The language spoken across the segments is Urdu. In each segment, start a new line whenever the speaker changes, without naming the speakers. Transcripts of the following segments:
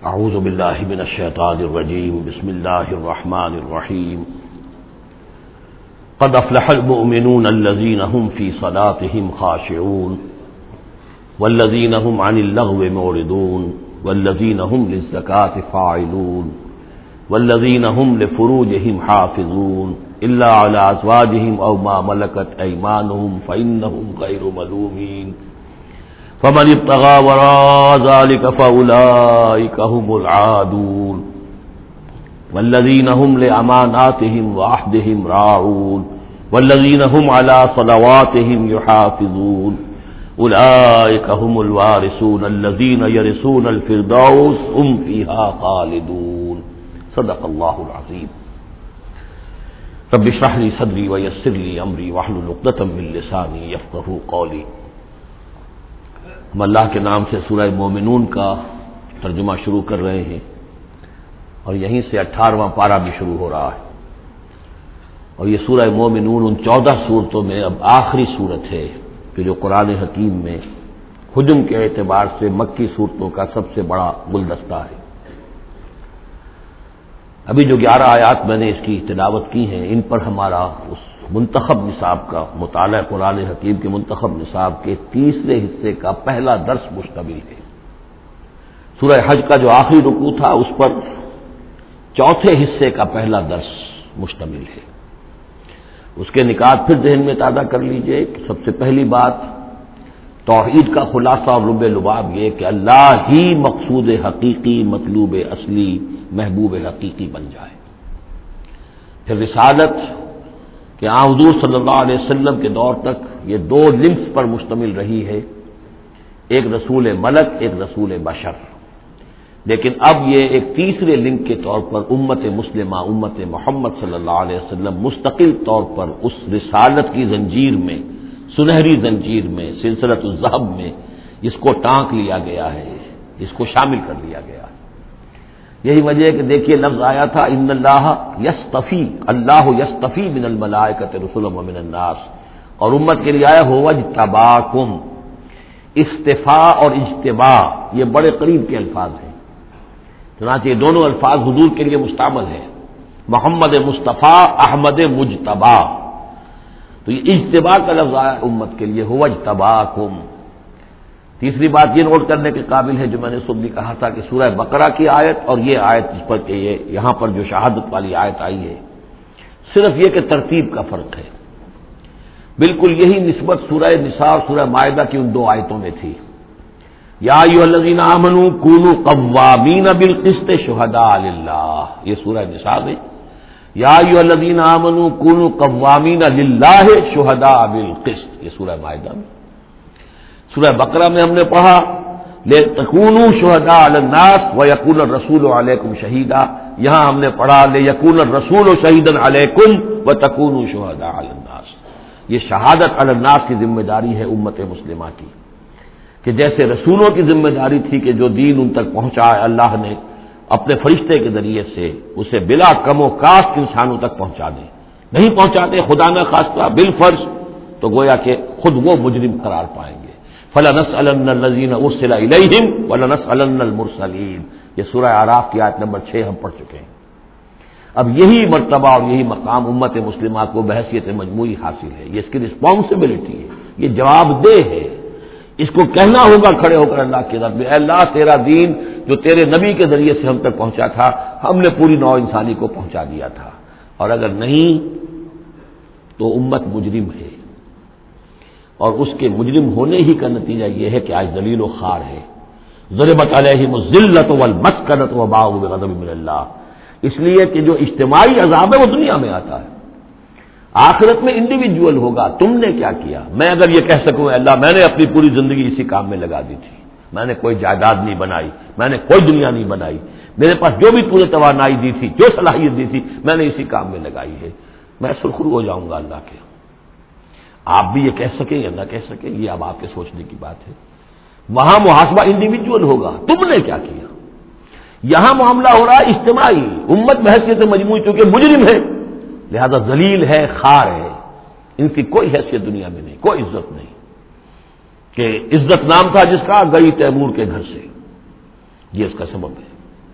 اعوذ باللہ من الشیطان الرجیم بسم اللہ الرحمن الرحیم قد افلح المؤمنون الذین هم فی صلاتهم خاشعون والذین هم عن اللغو معرضون والذین هم للزکاة فاعلون والذین هم لفروجهم حافظون الا علی ازواجهم او ما ملکت ایمانهم فانهم غیر ملومین فمن ابتغى وراء ذلك فأولئك هم العادون والذين هم لأماناتهم وعهدهم راعون والذين هم على صلواتهم يحافظون أولئك هم الوارثون الذين يرثون الفردوس هم فيها خالدون صدق الله العظيم رب اشرح لي صدري ويسر لي أمري واحلل عقدة من لساني يفقهوا قولي. ہم اللہ کے نام سے سورہ مومنون کا ترجمہ شروع کر رہے ہیں اور یہیں سے 18واں پارہ بھی شروع ہو رہا ہے، اور یہ سورہ مومنون ان 14 سورتوں میں اب آخری سورت ہے کہ جو قرآن حکیم میں حجم کے اعتبار سے مکی سورتوں کا سب سے بڑا گلدستہ ہے. ابھی جو 11 آیات میں نے اس کی تلاوت کی ہیں، ان پر ہمارا اس منتخب نصاب کا مطالعہ قرآن حکیم کے منتخب نصاب کے تیسرے حصے کا پہلا درس مشتمل ہے. سورہ حج کا جو آخری رکوع تھا اس پر چوتھے حصے کا پہلا درس مشتمل ہے. اس کے نکات پھر ذہن میں تازہ کر لیجئے کہ سب سے پہلی بات توحید کا خلاصہ اور لب لباب یہ کہ اللہ ہی مقصود حقیقی، مطلوب اصلی، محبوب حقیقی بن جائے. پھر رسالت کہ حضور صلی اللہ علیہ وسلم کے دور تک یہ 2 لنکس پر مشتمل رہی ہے، ایک رسول ملک، ایک رسول بشر، لیکن اب یہ ایک تیسرے لنک کے طور پر امت مسلمہ، امت محمد صلی اللہ علیہ وسلم مستقل طور پر اس رسالت کی زنجیر میں، سنہری زنجیر میں، سلسلۃ الذہب میں اس کو ٹانک لیا گیا ہے، اس کو شامل کر لیا گیا ہے. یہی وجہ ہے کہ دیکھیے لفظ آیا تھا ان اللہ یصطفی، اللہ یصطفی من الملائکۃ رسلا ومن الناس، اور امت کے لیے آیا هو اجتباکم. استفاء اور اجتباء یہ بڑے قریب کے الفاظ ہیں، چنانچہ یہ دونوں الفاظ حضور کے لیے مستعمل ہیں، محمد مصطفیٰ، احمد مجتبی. تو یہ اجتباء کا لفظ آیا امت کے لیے هو اجتباکم. تیسری بات یہ نوٹ کرنے کے قابل ہے جو میں نے صبح بھی کہا تھا کہ سورہ بقرہ کی آیت اور یہ آیت جس پر کہ یہ یہاں پر جو شہادت والی آیت آئی ہے، صرف یہ کہ ترتیب کا فرق ہے. بالکل یہی نسبت سورہ نساء اور سورہ مائدہ کی ان 2 آیتوں میں تھی. یا ایھا الذین آمنوا کونوا قوامین بالقسط شہداء للہ، یہ سورہ نساء میں. یا ایھا الذین آمنوا کونوا قوامین للہ شہداء بالقسط، یہ سورہ مائدہ میں. سورہ بقرہ میں ہم نے پڑھا لِتَكُونُوا شُهَدَاءَ عَلَى النَّاسِ وَيَكُونَ الرَّسُولُ عَلَيْكُمْ شَهِيدًا، یہاں ہم نے پڑھا لِيَكُونَ الرَّسُولُ شَهِيدًا عَلَيْكُمْ وَتَكُونُوا شُهَدَاءَ عَلَى النَّاسِ. یہ شہادت علی الناس کی ذمہ داری ہے امت مسلمہ کی، کہ جیسے رسولوں کی ذمہ داری تھی کہ جو دین ان تک پہنچا ہے اللہ نے اپنے فرشتے کے ذریعے سے اسے بلا کم و کاست انسانوں تک پہنچا دیں، نہیں پہنچاتے خدا نہ خواستہ بالفرض تو گویا کہ خود وہ مجرم قرار پائیں گے. فَلَنَسْأَلَنَّ الَّذِينَ أُرْسِلَ إِلَيْهِمْ وَلَنَسْأَلَنَّ الْمُرْسَلِينَ، یہ سورہ اعراف کی آیت نمبر 6 ہم پڑھ چکے ہیں. اب یہی مرتبہ اور یہی مقام امت مسلمہ کو بحیثیت مجموعی حاصل ہے. یہ اس کی رسپانسبلٹی ہے، یہ جواب دہ ہے. اس کو کہنا ہوگا کھڑے ہو کر اللہ کی رب میں، اے اللہ تیرا دین جو تیرے نبی کے ذریعے سے ہم تک پہنچا تھا ہم نے پوری نوع انسانی کو پہنچا دیا تھا، اور اگر نہیں تو امت مجرم ہے، اور اس کے مجرم ہونے ہی کا نتیجہ یہ ہے کہ آج ذلیل و خوار ہے. ضربت علیہم الذلۃ والمسکنۃ وباءوا بغضب من اللہ. اس لیے کہ جو اجتماعی عذاب ہے وہ دنیا میں آتا ہے، آخرت میں انڈیویجول ہوگا. تم نے کیا کیا؟ میں اگر یہ کہہ سکوں اللہ میں نے اپنی پوری زندگی اسی کام میں لگا دی تھی، میں نے کوئی جائیداد نہیں بنائی، میں نے کوئی دنیا نہیں بنائی، میرے پاس جو بھی پورے توانائی دی تھی، جو صلاحیت دی تھی میں نے اسی کام میں لگائی ہے، میں سرخرو ہو جاؤں گا اللہ کے. آپ بھی یہ کہہ سکیں یا نہ کہہ سکیں یہ اب آپ کے سوچنے کی بات ہے. وہاں محاسبہ انڈیویجول ہوگا، تم نے کیا کیا. یہاں معاملہ ہو رہا ہے اجتماعی. امت بحیثیت مجموعی چونکہ مجرم ہے لہذا ذلیل ہے، خار ہے، ان کی کوئی حیثیت دنیا میں نہیں، کوئی عزت نہیں. کہ عزت نام تھا جس کا گئی تیمور کے گھر سے، یہ اس کا سبب ہے.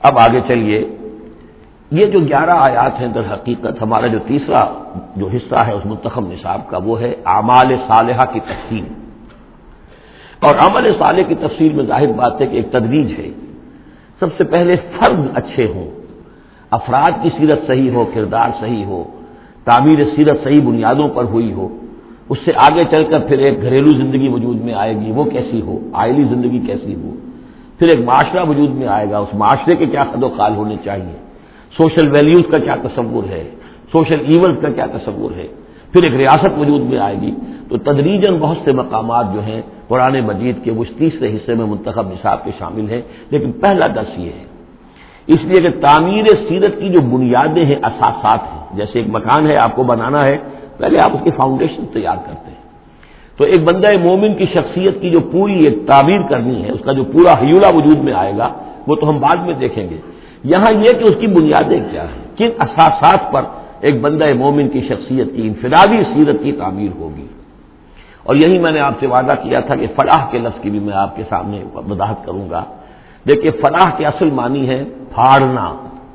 اب آگے چلیے، یہ جو 11 آیات ہیں در حقیقت ہمارا جو تیسرا جو حصہ ہے اس منتخب نصاب کا وہ ہے اعمال صالحہ کی تفصیل. اور عمل صالح کی تفصیل میں ظاہر بات ہے کہ ایک تدریج ہے. سب سے پہلے فرد اچھے ہوں، افراد کی سیرت صحیح ہو، کردار صحیح ہو، تعمیر سیرت صحیح بنیادوں پر ہوئی ہو. اس سے آگے چل کر پھر ایک گھریلو زندگی وجود میں آئے گی، وہ کیسی ہو، عائلی زندگی کیسی ہو. پھر ایک معاشرہ وجود میں آئے گا، اس معاشرے کے کیا خد و خال ہونے چاہیے، سوشل ویلیوز کا کیا تصور ہے، سوشل ایونٹس کا کیا تصور ہے. پھر ایک ریاست وجود میں آئے گی. تو تدریجاً بہت سے مقامات جو ہیں قرآن مجید کے وہ اس تیسرے حصے میں منتخب نصاب کے شامل ہیں. لیکن پہلا درس یہ ہے، اس لیے کہ تعمیر سیرت کی جو بنیادیں ہیں، اساسات ہیں. جیسے ایک مکان ہے، آپ کو بنانا ہے، پہلے آپ اس کی فاؤنڈیشن تیار کرتے ہیں. تو ایک بندہ مومن کی شخصیت کی جو پوری ایک تعمیر کرنی ہے، اس کا جو پورا حیولہ وجود میں آئے گا، وہ تو ہم بعد میں دیکھیں گے. یہاں یہ کہ اس کی بنیادیں کیا ہیں، کن اساسات پر ایک بندہ مومن کی شخصیت کی انفرادی سیرت کی تعمیر ہوگی. اور یہی میں نے آپ سے وعدہ کیا تھا کہ فلاح کے لفظ کی بھی میں آپ کے سامنے وضاحت کروں گا. دیکھیے، فلاح کے اصل معنی ہے پھاڑنا.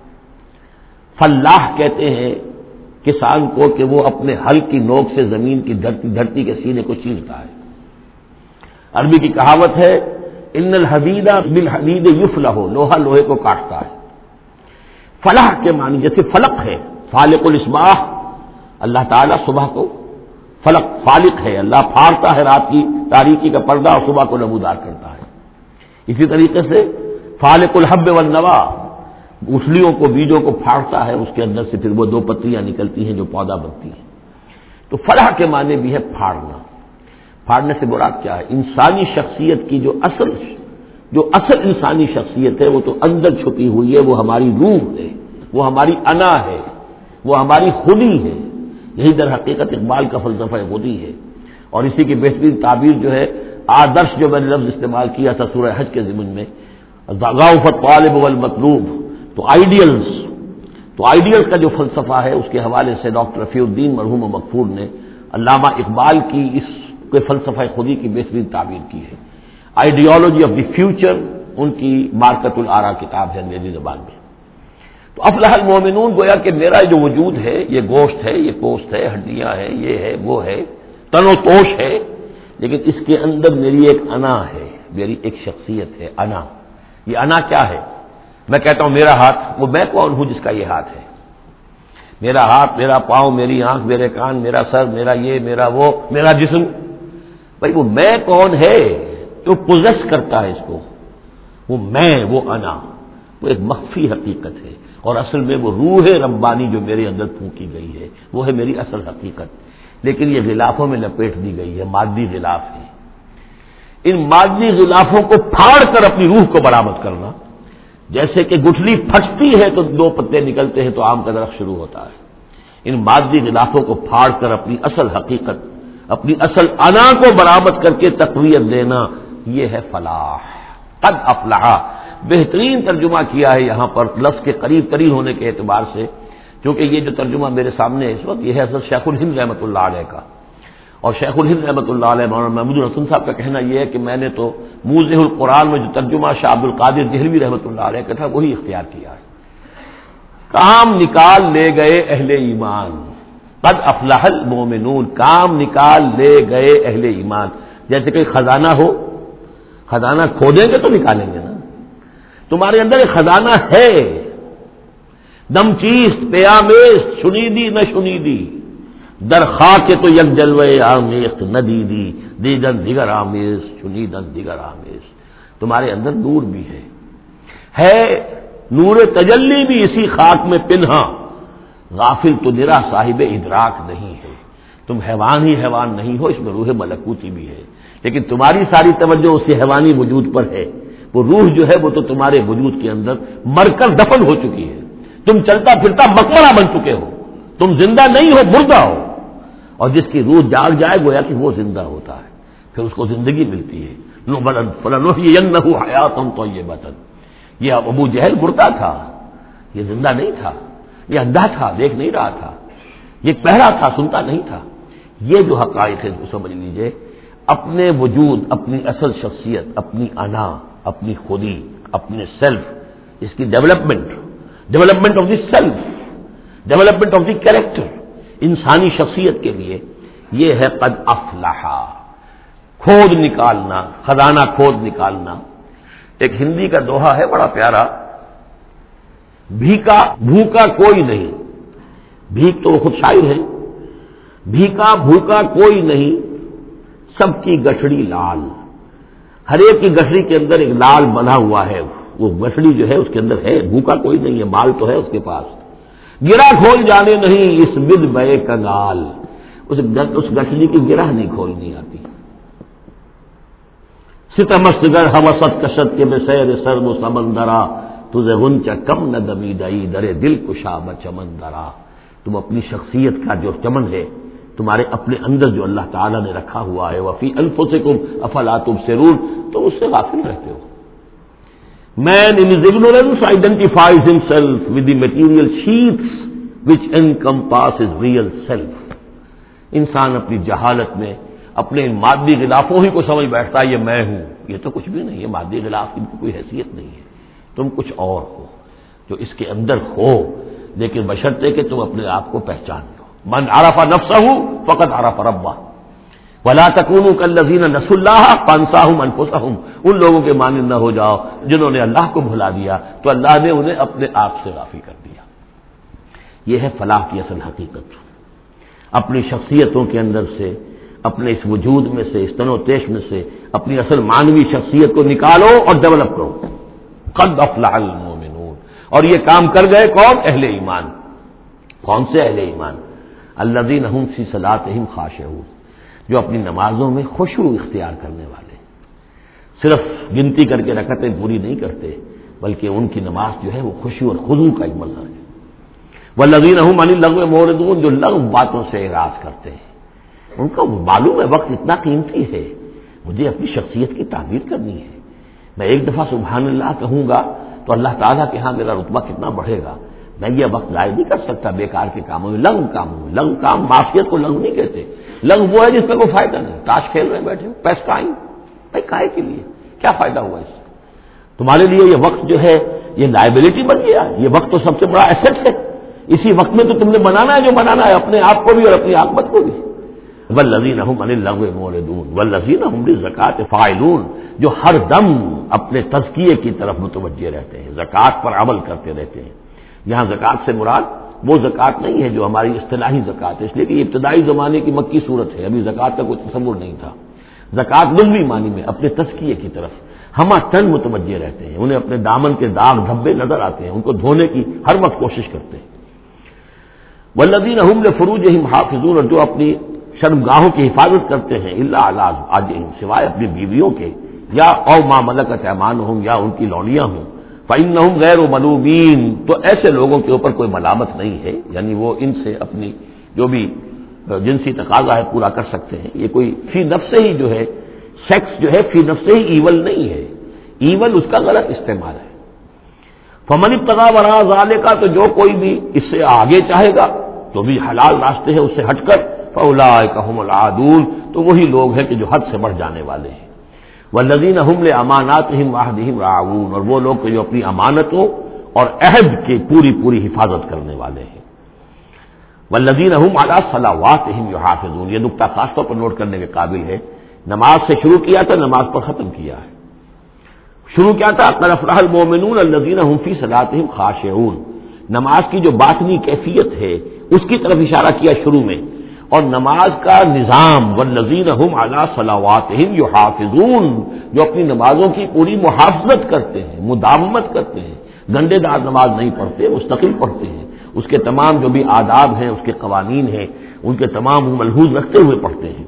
فلاح کہتے ہیں کسان کو کہ وہ اپنے ہل کی نوک سے زمین کی دھرتی کے سینے کو چیرتا ہے. عربی کی کہاوت ہے ان الحدید بالحدید یفلح، لوہا لوہے کو کاٹتا ہے. فلاح کے معنی جیسے فلق ہے، فالق الاصباح، اللہ تعالیٰ صبح کو فلق فالق ہے، اللہ پھاڑتا ہے رات کی تاریکی کا پردہ اور صبح کو نمودار کرتا ہے. اسی طریقے سے فالق الحب والنوا، گٹھلیوں کو، بیجوں کو پھاڑتا ہے، اس کے اندر سے پھر وہ 2 پتیاں نکلتی ہیں جو پودا بنتی ہیں. تو فلاح کے معنی بھی ہے پھاڑنا. پھاڑنے سے مراد کیا ہے؟ انسانی شخصیت کی جو اصل انسانی شخصیت ہے وہ تو اندر چھپی ہوئی ہے، وہ ہماری روح ہے، وہ ہماری انا ہے، وہ ہماری خودی ہے. یہی در حقیقت اقبال کا فلسفہ خودی ہے. اور اسی کی بہترین تعبیر جو ہے آدرش، جو میں نے لفظ استعمال کیا تھا سورہ حج کے ضمن میں، ضعف الطالب والمطلوب. تو آئیڈیلز کا جو فلسفہ ہے اس کے حوالے سے ڈاکٹر رفیع الدین مرحوم و مغفور نے علامہ اقبال کی اس کے فلسفہ خودی کی بہترین تعبیر کی ہے. آئیڈیالوجی آف دی فیوچر ان کی مارکت الآرا کتاب ہے انگریزی زبان میں. تو افلح المومنون، گویا کہ میرا جو وجود ہے یہ گوشت ہے، یہ پوست ہے، ہڈیاں ہیں، یہ ہے، وہ ہے، تن و توش ہے، لیکن اس کے اندر میری ایک انا ہے، میری ایک شخصیت ہے. انا، یہ انا کیا ہے؟ میں کہتا ہوں میرا ہاتھ، وہ میں کون ہوں جس کا یہ ہاتھ ہے؟ میرا ہاتھ، میرا پاؤں، میری آنکھ، میرے کان، میرا سر، میرا یہ، میرا وہ، میرا جسم. بھائی وہ میں کون ہے جو پوزیس کرتا ہے اس کو؟ وہ میں، وہ انا، وہ ایک مخفی حقیقت ہے. اور اصل میں وہ روح ربانی جو میرے اندر پھونکی گئی ہے وہ ہے میری اصل حقیقت. لیکن یہ غلافوں میں لپیٹ دی گئی ہے، مادی غلاف ہے. ان مادی غلافوں کو پھاڑ کر اپنی روح کو برآمد کرنا، جیسے کہ گٹھلی پھٹتی ہے تو 2 پتے نکلتے ہیں تو آم کا درخت شروع ہوتا ہے. ان مادی غلافوں کو پھاڑ کر اپنی اصل حقیقت، اپنی اصل انا کو برآمد کر کے تقویت دینا، یہ ہے فلاح. قد افلح، بہترین ترجمہ کیا ہے یہاں پر لفظ کے قریب ترین ہونے کے اعتبار سے، کیونکہ یہ جو ترجمہ میرے سامنے ہے اس وقت یہ ہے حضرت شیخ الہند رحمۃ اللہ علیہ کا. اور شیخ الہند رحمۃ اللہ علیہ مولانا محمود الحسن صاحب کا کہنا یہ ہے کہ میں نے تو موضح القرآن میں جو ترجمہ شاہ عبد القادر دہلوی رحمۃ اللہ علیہ کا تھا وہی اختیار کیا ہے. کام نکال لے گئے اہل ایمان، قد افلح المومنون، کام نکال لے گئے اہل ایمان. جیسے کہ خزانہ ہو، خزانہ کھودیں گے تو نکالیں گے نا. تمہارے اندر ایک خزانہ ہے، دم چیست پیامیست، شنیدی نہ شنیدی، در خاک تو یک جلوے آمیخت نہ دیدی، دیدن دیگر آمیز، شنیدن دیگر آمیز. تمہارے اندر نور بھی ہے نور تجلی بھی اسی خاک میں پنہا، غافل تو نرا صاحب ادراک نہیں ہے. تم حیوان ہی حیوان نہیں ہو، اس میں روح ملکوتی بھی ہے، لیکن تمہاری ساری توجہ اسی حیوانی وجود پر ہے. وہ روح جو ہے وہ تو تمہارے وجود کے اندر مر کر دفن ہو چکی ہے. تم چلتا پھرتا مقبرہ بن چکے ہو، تم زندہ نہیں ہو، مردہ ہو. اور جس کی روح جاگ جائے گویا کہ وہ زندہ ہوتا ہے، پھر اس کو زندگی ملتی ہے. فَلَنُحْيِيَنَّهُ حَيَاةً طَيِّبَةً. یہ ابو جہل مردہ تھا، یہ زندہ نہیں تھا، یہ اندھا تھا، دیکھ نہیں رہا تھا، یہ بہرا تھا، سنتا نہیں تھا. یہ جو حقائق ہے وہ سمجھ لیجئے. اپنے وجود، اپنی اصل شخصیت، اپنی انا، اپنی خودی، اپنے سیلف، اس کی development of the self, development of the character, انسانی شخصیت کے لیے یہ ہے قد افلح، کھود نکالنا، خزانہ کھود نکالنا۔ ایک ہندی کا دوہا ہے بڑا پیارا، بھوکا کوئی نہیں، بھیک تو وہ خود شاعر ہے، بھیکا بھوکا کوئی نہیں، سب کی گٹھڑی لال، ہر ایک کی گٹھڑی کے اندر ایک لال بندھا ہوا ہے، وہ گٹھڑی جو ہے اس کے اندر ہے، بھوکا کوئی نہیں ہے، مال تو ہے اس کے پاس، گرہ کھول جانے نہیں اس بد بے کنگال، اس گٹھڑی کی گرہ نہیں کھولنی آتی۔ ستمست گر حوست کشت کے بے سیر سرد و سمندرا، تجھے غنچہ کم نہ دمی دئی درے دل کشا بچمندرا۔ تم اپنی شخصیت کا جو چمن ہے تمہارے اپنے اندر جو اللہ تعالیٰ نے رکھا ہوا ہے، وفی انفسکم افلا تبصرون، تو اس سے غافل رہتے ہو۔ Man in his ignorance identifies himself with the material sheaths which encompass his real self۔ انسان اپنی جہالت میں اپنے مادی غلافوں ہی کو سمجھ بیٹھتا ہے یہ میں ہوں، یہ تو کچھ بھی نہیں ہے، مادی غلاف کی کوئی حیثیت نہیں ہے، تم کچھ اور ہو جو اس کے اندر ہو، لیکن بشرطے کہ تم اپنے آپ کو پہچان لو۔ من عرف نفسہ فقد عرف ربہ ولا تکونوا کالذین نسوا اللہ فانساہم انفسہم، ان لوگوں کے مانند نہ ہو جاؤ جنہوں نے اللہ کو بھلا دیا تو اللہ نے انہیں اپنے آپ سے غافل کر دیا۔ یہ ہے فلاح کی اصل حقیقت، اپنی شخصیتوں کے اندر سے، اپنے اس وجود میں سے، اس تن و تیش میں سے اپنی اصل مانوی شخصیت کو نکالو اور ڈیولپ کرو۔ قد افلح المؤمنون، اور یہ کام کر گئے کون؟ اہل ایمان۔ کون سے اہل ایمان؟ الذین هم فی صلاتہم خاشعون، جو اپنی نمازوں میں خشوع اختیار کرنے والے، صرف گنتی کر کے رکعتیں پوری نہیں کرتے بلکہ ان کی نماز جو ہے وہ خشوع اور خضوع کا ایک مظہر ہے۔ والذین هم عن اللغو معرضون، جو لغو باتوں سے اعراض کرتے ہیں، ان کا معلوم ہے وقت اتنا قیمتی ہے، مجھے اپنی شخصیت کی تعمیر کرنی ہے، میں ایک دفعہ سبحان اللہ کہوں گا تو اللہ تعالیٰ کے ہاں میرا رتبہ کتنا بڑھے گا، میں یہ وقت ضائع نہیں کر سکتا بیکار کے کاموں میں، لغو کاموں میں۔ لغو کام، معصیت کو لغو نہیں کہتے، لغو وہ ہے جس کا کوئی فائدہ نہیں، تاش کھیل رہے بیٹھے ہو، پیس ٹائم، بھائی کائے کے لیے، کیا فائدہ ہوا اس سے؟ تمہارے لیے یہ وقت جو ہے یہ لائبلٹی بن گیا، یہ وقت تو سب سے بڑا ایسٹ ہے، اسی وقت میں تو تم نے بنانا ہے جو بنانا ہے، اپنے آپ کو بھی اور اپنی عاقبت کو بھی۔ والذین هم عن اللغو معرضون والذین هم للزکاۃ فاعلون، جو ہر دم اپنے تزکیے کی طرف متوجہ رہتے ہیں، زکوٰۃ پر عمل کرتے رہتے ہیں۔ یہاں زکوٰۃ سے مراد وہ زکوٰۃ نہیں ہے جو ہماری اصطلاحی زکوٰۃ ہے، اس لیے کہ یہ ابتدائی زمانے کی مکی صورت ہے، ابھی زکوٰۃ کا کوئی تصور نہیں تھا۔ زکوٰۃ لغوی معنی میں اپنے تزکیے کی طرف ہمہ تن متوجہ رہتے ہیں، انہیں اپنے دامن کے داغ دھبے نظر آتے ہیں، ان کو دھونے کی ہر وقت کوشش کرتے ہیں۔ والذین هم لفروجہم حافظون، اور جو اپنی شرمگاہوں کی حفاظت کرتے ہیں، الا علی ازواجہم، سوائے اپنی بیویوں کے، یا او ما ملکت ایمانہم، یا ان کی لونیاں ہوں، فإنہم غیر ملومین، تو ایسے لوگوں کے اوپر کوئی ملامت نہیں ہے، یعنی وہ ان سے اپنی جو بھی جنسی تقاضا ہے پورا کر سکتے ہیں۔ یہ کوئی فی نفس ہی جو ہے، سیکس جو ہے فی نفس ہی ایول نہیں ہے، ایول اس کا غلط استعمال ہے۔ فمن ابتغى وراء ذلك، تو جو کوئی بھی اس سے آگے چاہے گا تو بھی حلال راستے ہیں اس سے ہٹ کر، فاولئک هم العادون، تو وہی لوگ ہیں کہ جو حد سے بڑھ جانے والے ہیں۔ والذین هم لاماناتهم وعهدهم راعون، اور وہ لوگ جو اپنی امانتوں اور عہد کی پوری پوری حفاظت کرنے والے ہیں۔ والذین هم علی صلواتهم یحافظون، یہ نقطہ خاص طور پر نوٹ کرنے کے قابل ہے، نماز سے شروع کیا تھا، نماز پر ختم کیا ہے۔ شروع کیا تھا قد افلح المؤمنون الذین هم فی صلاتهم خاشعون، نماز کی جو باطنی کیفیت ہے اس کی طرف اشارہ کیا شروع میں، اور نماز کا نظام والذین هم علی صلواتهم یحافظون، جو اپنی نمازوں کی پوری محافظت کرتے ہیں، مداومت کرتے ہیں، گنڈے دار نماز نہیں پڑھتے، مستقل پڑھتے ہیں، اس کے تمام جو بھی آداب ہیں، اس کے قوانین ہیں، ان کے تمام ملحوظ رکھتے ہوئے پڑھتے ہیں۔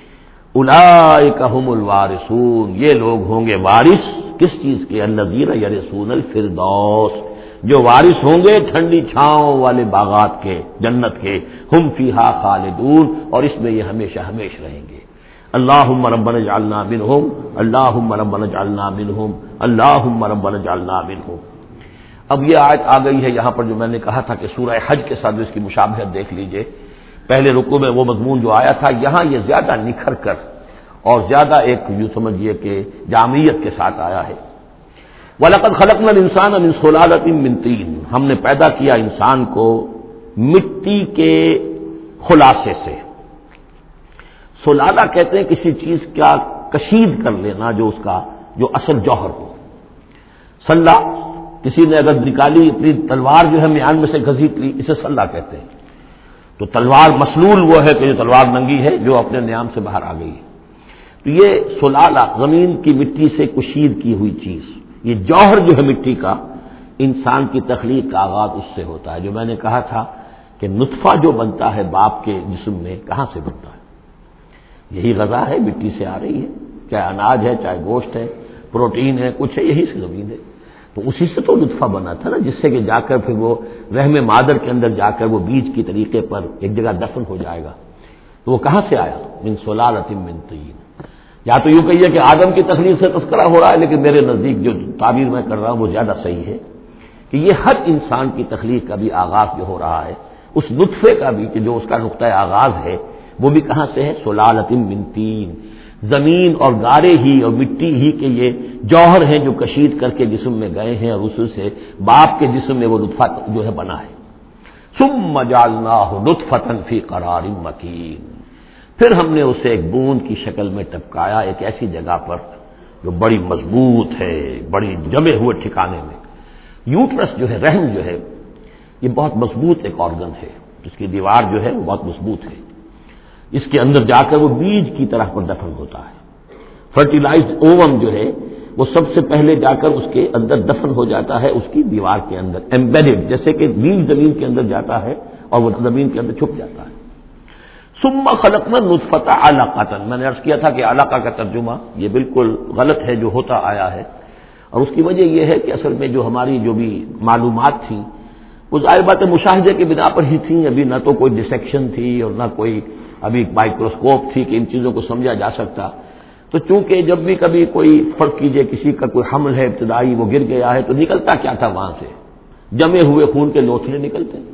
اولئک هم الوارثون، یہ لوگ ہوں گے وارث کس چیز کے؟ الذین یرثون الفردوس، جو وارث ہوں گے ٹھنڈی چھاؤں والے باغات کے، جنت کے، ہم فیہا خالدون، اور اس میں یہ ہمیشہ ہمیش رہیں گے۔ اللہم ربنا اجعلنا منہم، اللہم ربنا اجعلنا منہم، اللہم ربنا اجعلنا منہم۔ اب یہ آیت آ گئی ہے یہاں پر جو میں نے کہا تھا کہ سورہ حج کے ساتھ اس کی مشابہت دیکھ لیجئے، پہلے رکوع میں وہ مضمون جو آیا تھا، یہاں یہ زیادہ نکھر کر اور زیادہ ایک یوں سمجھیے کہ جامعیت کے ساتھ آیا ہے۔ وَلَقَدْ خَلَقْنَا الْإِنسَانَ مِنْ صُلَالَةٍ مِّن طِينٍ، ہم نے پیدا کیا انسان کو مٹی کے خلاصے سے۔ سلالہ کہتے ہیں کسی چیز کا کشید کر لینا جو اصل جوہر ہو۔ سلہ کسی نے اگر نکالی اپنی تلوار جو ہے میان میں سے گھسیٹ لی، اسے سلہ کہتے ہیں۔ تو تلوار مسلول وہ ہے کہ جو تلوار ننگی ہے جو اپنے نیام سے باہر آ گئی ہے۔ تو یہ سلالہ زمین کی مٹی سے کشید کی ہوئی چیز، یہ جوہر جو ہے مٹی کا، انسان کی تخلیق کا آغاز اس سے ہوتا ہے۔ جو میں نے کہا تھا کہ نطفہ جو بنتا ہے باپ کے جسم میں، کہاں سے بنتا ہے؟ یہی غذا ہے، مٹی سے آ رہی ہے، چاہے اناج ہے، چاہے گوشت ہے، پروٹین ہے، کچھ ہے، یہی سے زمین ہے۔ تو اسی سے تو نطفہ بنا تھا نا، جس سے کہ جا کر پھر وہ رحم مادر کے اندر جا کر وہ بیج کی طریقے پر ایک جگہ دفن ہو جائے گا۔ تو وہ کہاں سے آیا؟ من صلالۃ من طین۔ یا تو یوں کہیے کہ آدم کی تخلیق سے تذکرہ ہو رہا ہے، لیکن میرے نزدیک جو تعبیر میں کر رہا ہوں وہ زیادہ صحیح ہے کہ یہ ہر انسان کی تخلیق کا بھی آغاز جو ہو رہا ہے، اس نطفے کا بھی کہ جو اس کا نقطہ آغاز ہے، وہ بھی کہاں سے ہے؟ صلالۃ من طین۔ زمین اور گارے ہی اور مٹی ہی کے یہ جوہر ہیں جو کشید کر کے جسم میں گئے ہیں، اور اس سے باپ کے جسم میں وہ نطفہ جو ہے بنا ہے۔ ثم جعلناہ نطفۃ فی قرار مکین، پھر ہم نے اسے ایک بوند کی شکل میں ٹپکایا ایک ایسی جگہ پر جو بڑی مضبوط ہے، بڑی جمے ہوئے ٹھکانے میں۔ یوٹرس جو ہے، رحم جو ہے، یہ بہت مضبوط ایک آرگن ہے، جس کی دیوار جو ہے وہ بہت مضبوط ہے۔ اس کے اندر جا کر وہ بیج کی طرح پر دفن ہوتا ہے۔ فرٹیلائزڈ اووم جو ہے وہ سب سے پہلے جا کر اس کے اندر دفن ہو جاتا ہے، اس کی دیوار کے اندر ایمبیڈڈ، جیسے کہ بیج زمین کے اندر جاتا ہے اور وہ زمین کے اندر چھپ جاتا ہے۔ ثم خلقنا النطفۃ علقۃ، میں نے عرض کیا تھا کہ علقہ کا ترجمہ یہ بالکل غلط ہے جو ہوتا آیا ہے، اور اس کی وجہ یہ ہے کہ اصل میں جو ہماری جو بھی معلومات تھیں وہ ظاہر بات ہے مشاہدے کی بنا پر ہی تھیں، ابھی نہ تو کوئی ڈسیکشن تھی اور نہ کوئی ابھی مائکروسکوپ تھی کہ ان چیزوں کو سمجھا جا سکتا۔ تو چونکہ جب بھی کبھی کوئی فرض کیجئے کسی کا کوئی حمل ہے ابتدائی، وہ گر گیا ہے، تو نکلتا کیا تھا وہاں سے؟ جمے ہوئے خون کے لوتھڑے نکلتے ہیں۔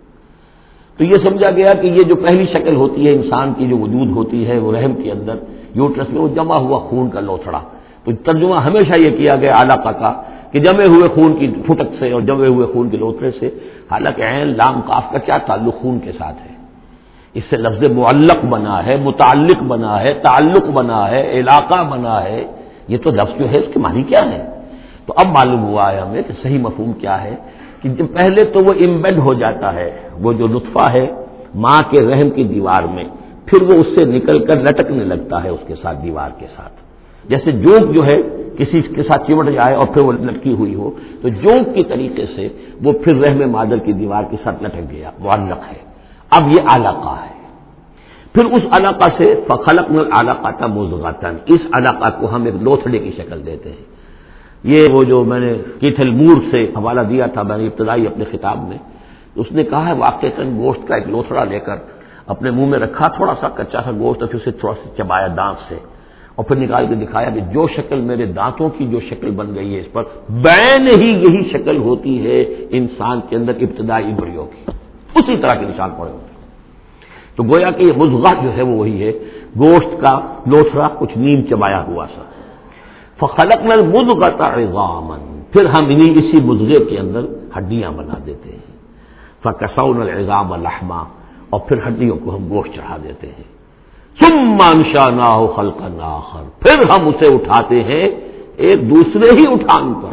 تو یہ سمجھا گیا کہ یہ جو پہلی شکل ہوتی ہے انسان کی جو وجود ہوتی ہے وہ رحم کے اندر یوٹرس میں، وہ جمع ہوا خون کا لوتھڑا۔ تو ترجمہ ہمیشہ یہ کیا گیا علقہ کا کہ جمے ہوئے خون کی پھٹک سے اور جمے ہوئے خون کے لوتھڑے سے، حالانکہ عین لام قاف کا کیا تعلق خون کے ساتھ ہے؟ اس سے لفظ معلق بنا ہے، متعلق بنا ہے، تعلق بنا ہے، علاقہ بنا ہے۔ یہ تو لفظ جو ہے اس کے معنی کیا ہے؟ تو اب معلوم ہوا ہے ہمیں کہ صحیح مفہوم کیا ہے کہ جب پہلے تو وہ امبیڈ ہو جاتا ہے، وہ جو نطفہ ہے ماں کے رحم کی دیوار میں، پھر وہ اس سے نکل کر لٹکنے لگتا ہے اس کے ساتھ، دیوار کے ساتھ، جیسے جونک جو ہے کسی کے ساتھ چمٹ جائے اور پھر وہ لٹکی ہوئی ہو، تو جونک کی طریقے سے وہ پھر رحم مادر کی دیوار کے ساتھ لٹک گیا، معلق ہے۔ اب یہ علقہ ہے۔ پھر اس علقہ سے فخلقنا العلقۃ مضغۃ، اس علقہ کو ہم ایک لوتھڑے کی شکل دیتے ہیں۔ یہ وہ جو میں نے کیتھل مور سے حوالہ دیا تھا میں نے ابتدائی اپنے خطاب میں، اس نے کہا ہے واقعتاً گوشت کا ایک لوتھڑا لے کر اپنے منہ میں رکھا، تھوڑا سا کچا سا گوشت، اور پھر اسے تھوڑا سا چبایا دانت سے، اور پھر نکال کے دکھایا کہ جو شکل میرے دانتوں کی جو شکل بن گئی ہے اس پر بین ہی یہی شکل ہوتی ہے انسان کے اندر ابتدائی امبریو کی، اسی طرح کے نشان پڑے ہوتے ہیں۔ تو گویا کہ یہ مضغہ جو ہے وہ وہی ہے، گوشت کا لوتھڑا کچھ نیم چبایا ہوا سا۔ فخلقنا المضغۃ عظاما، پھر ہم اسی مضغے کے اندر ہڈیاں بنا دیتے ہیں۔ فکسونا العظام لحما، اور پھر ہڈیوں کو ہم گوشت چڑھا دیتے ہیں۔ ثم انشأناہ خلقا آخر، پھر ہم اسے اٹھاتے ہیں ایک دوسرے ہی اٹھان پر۔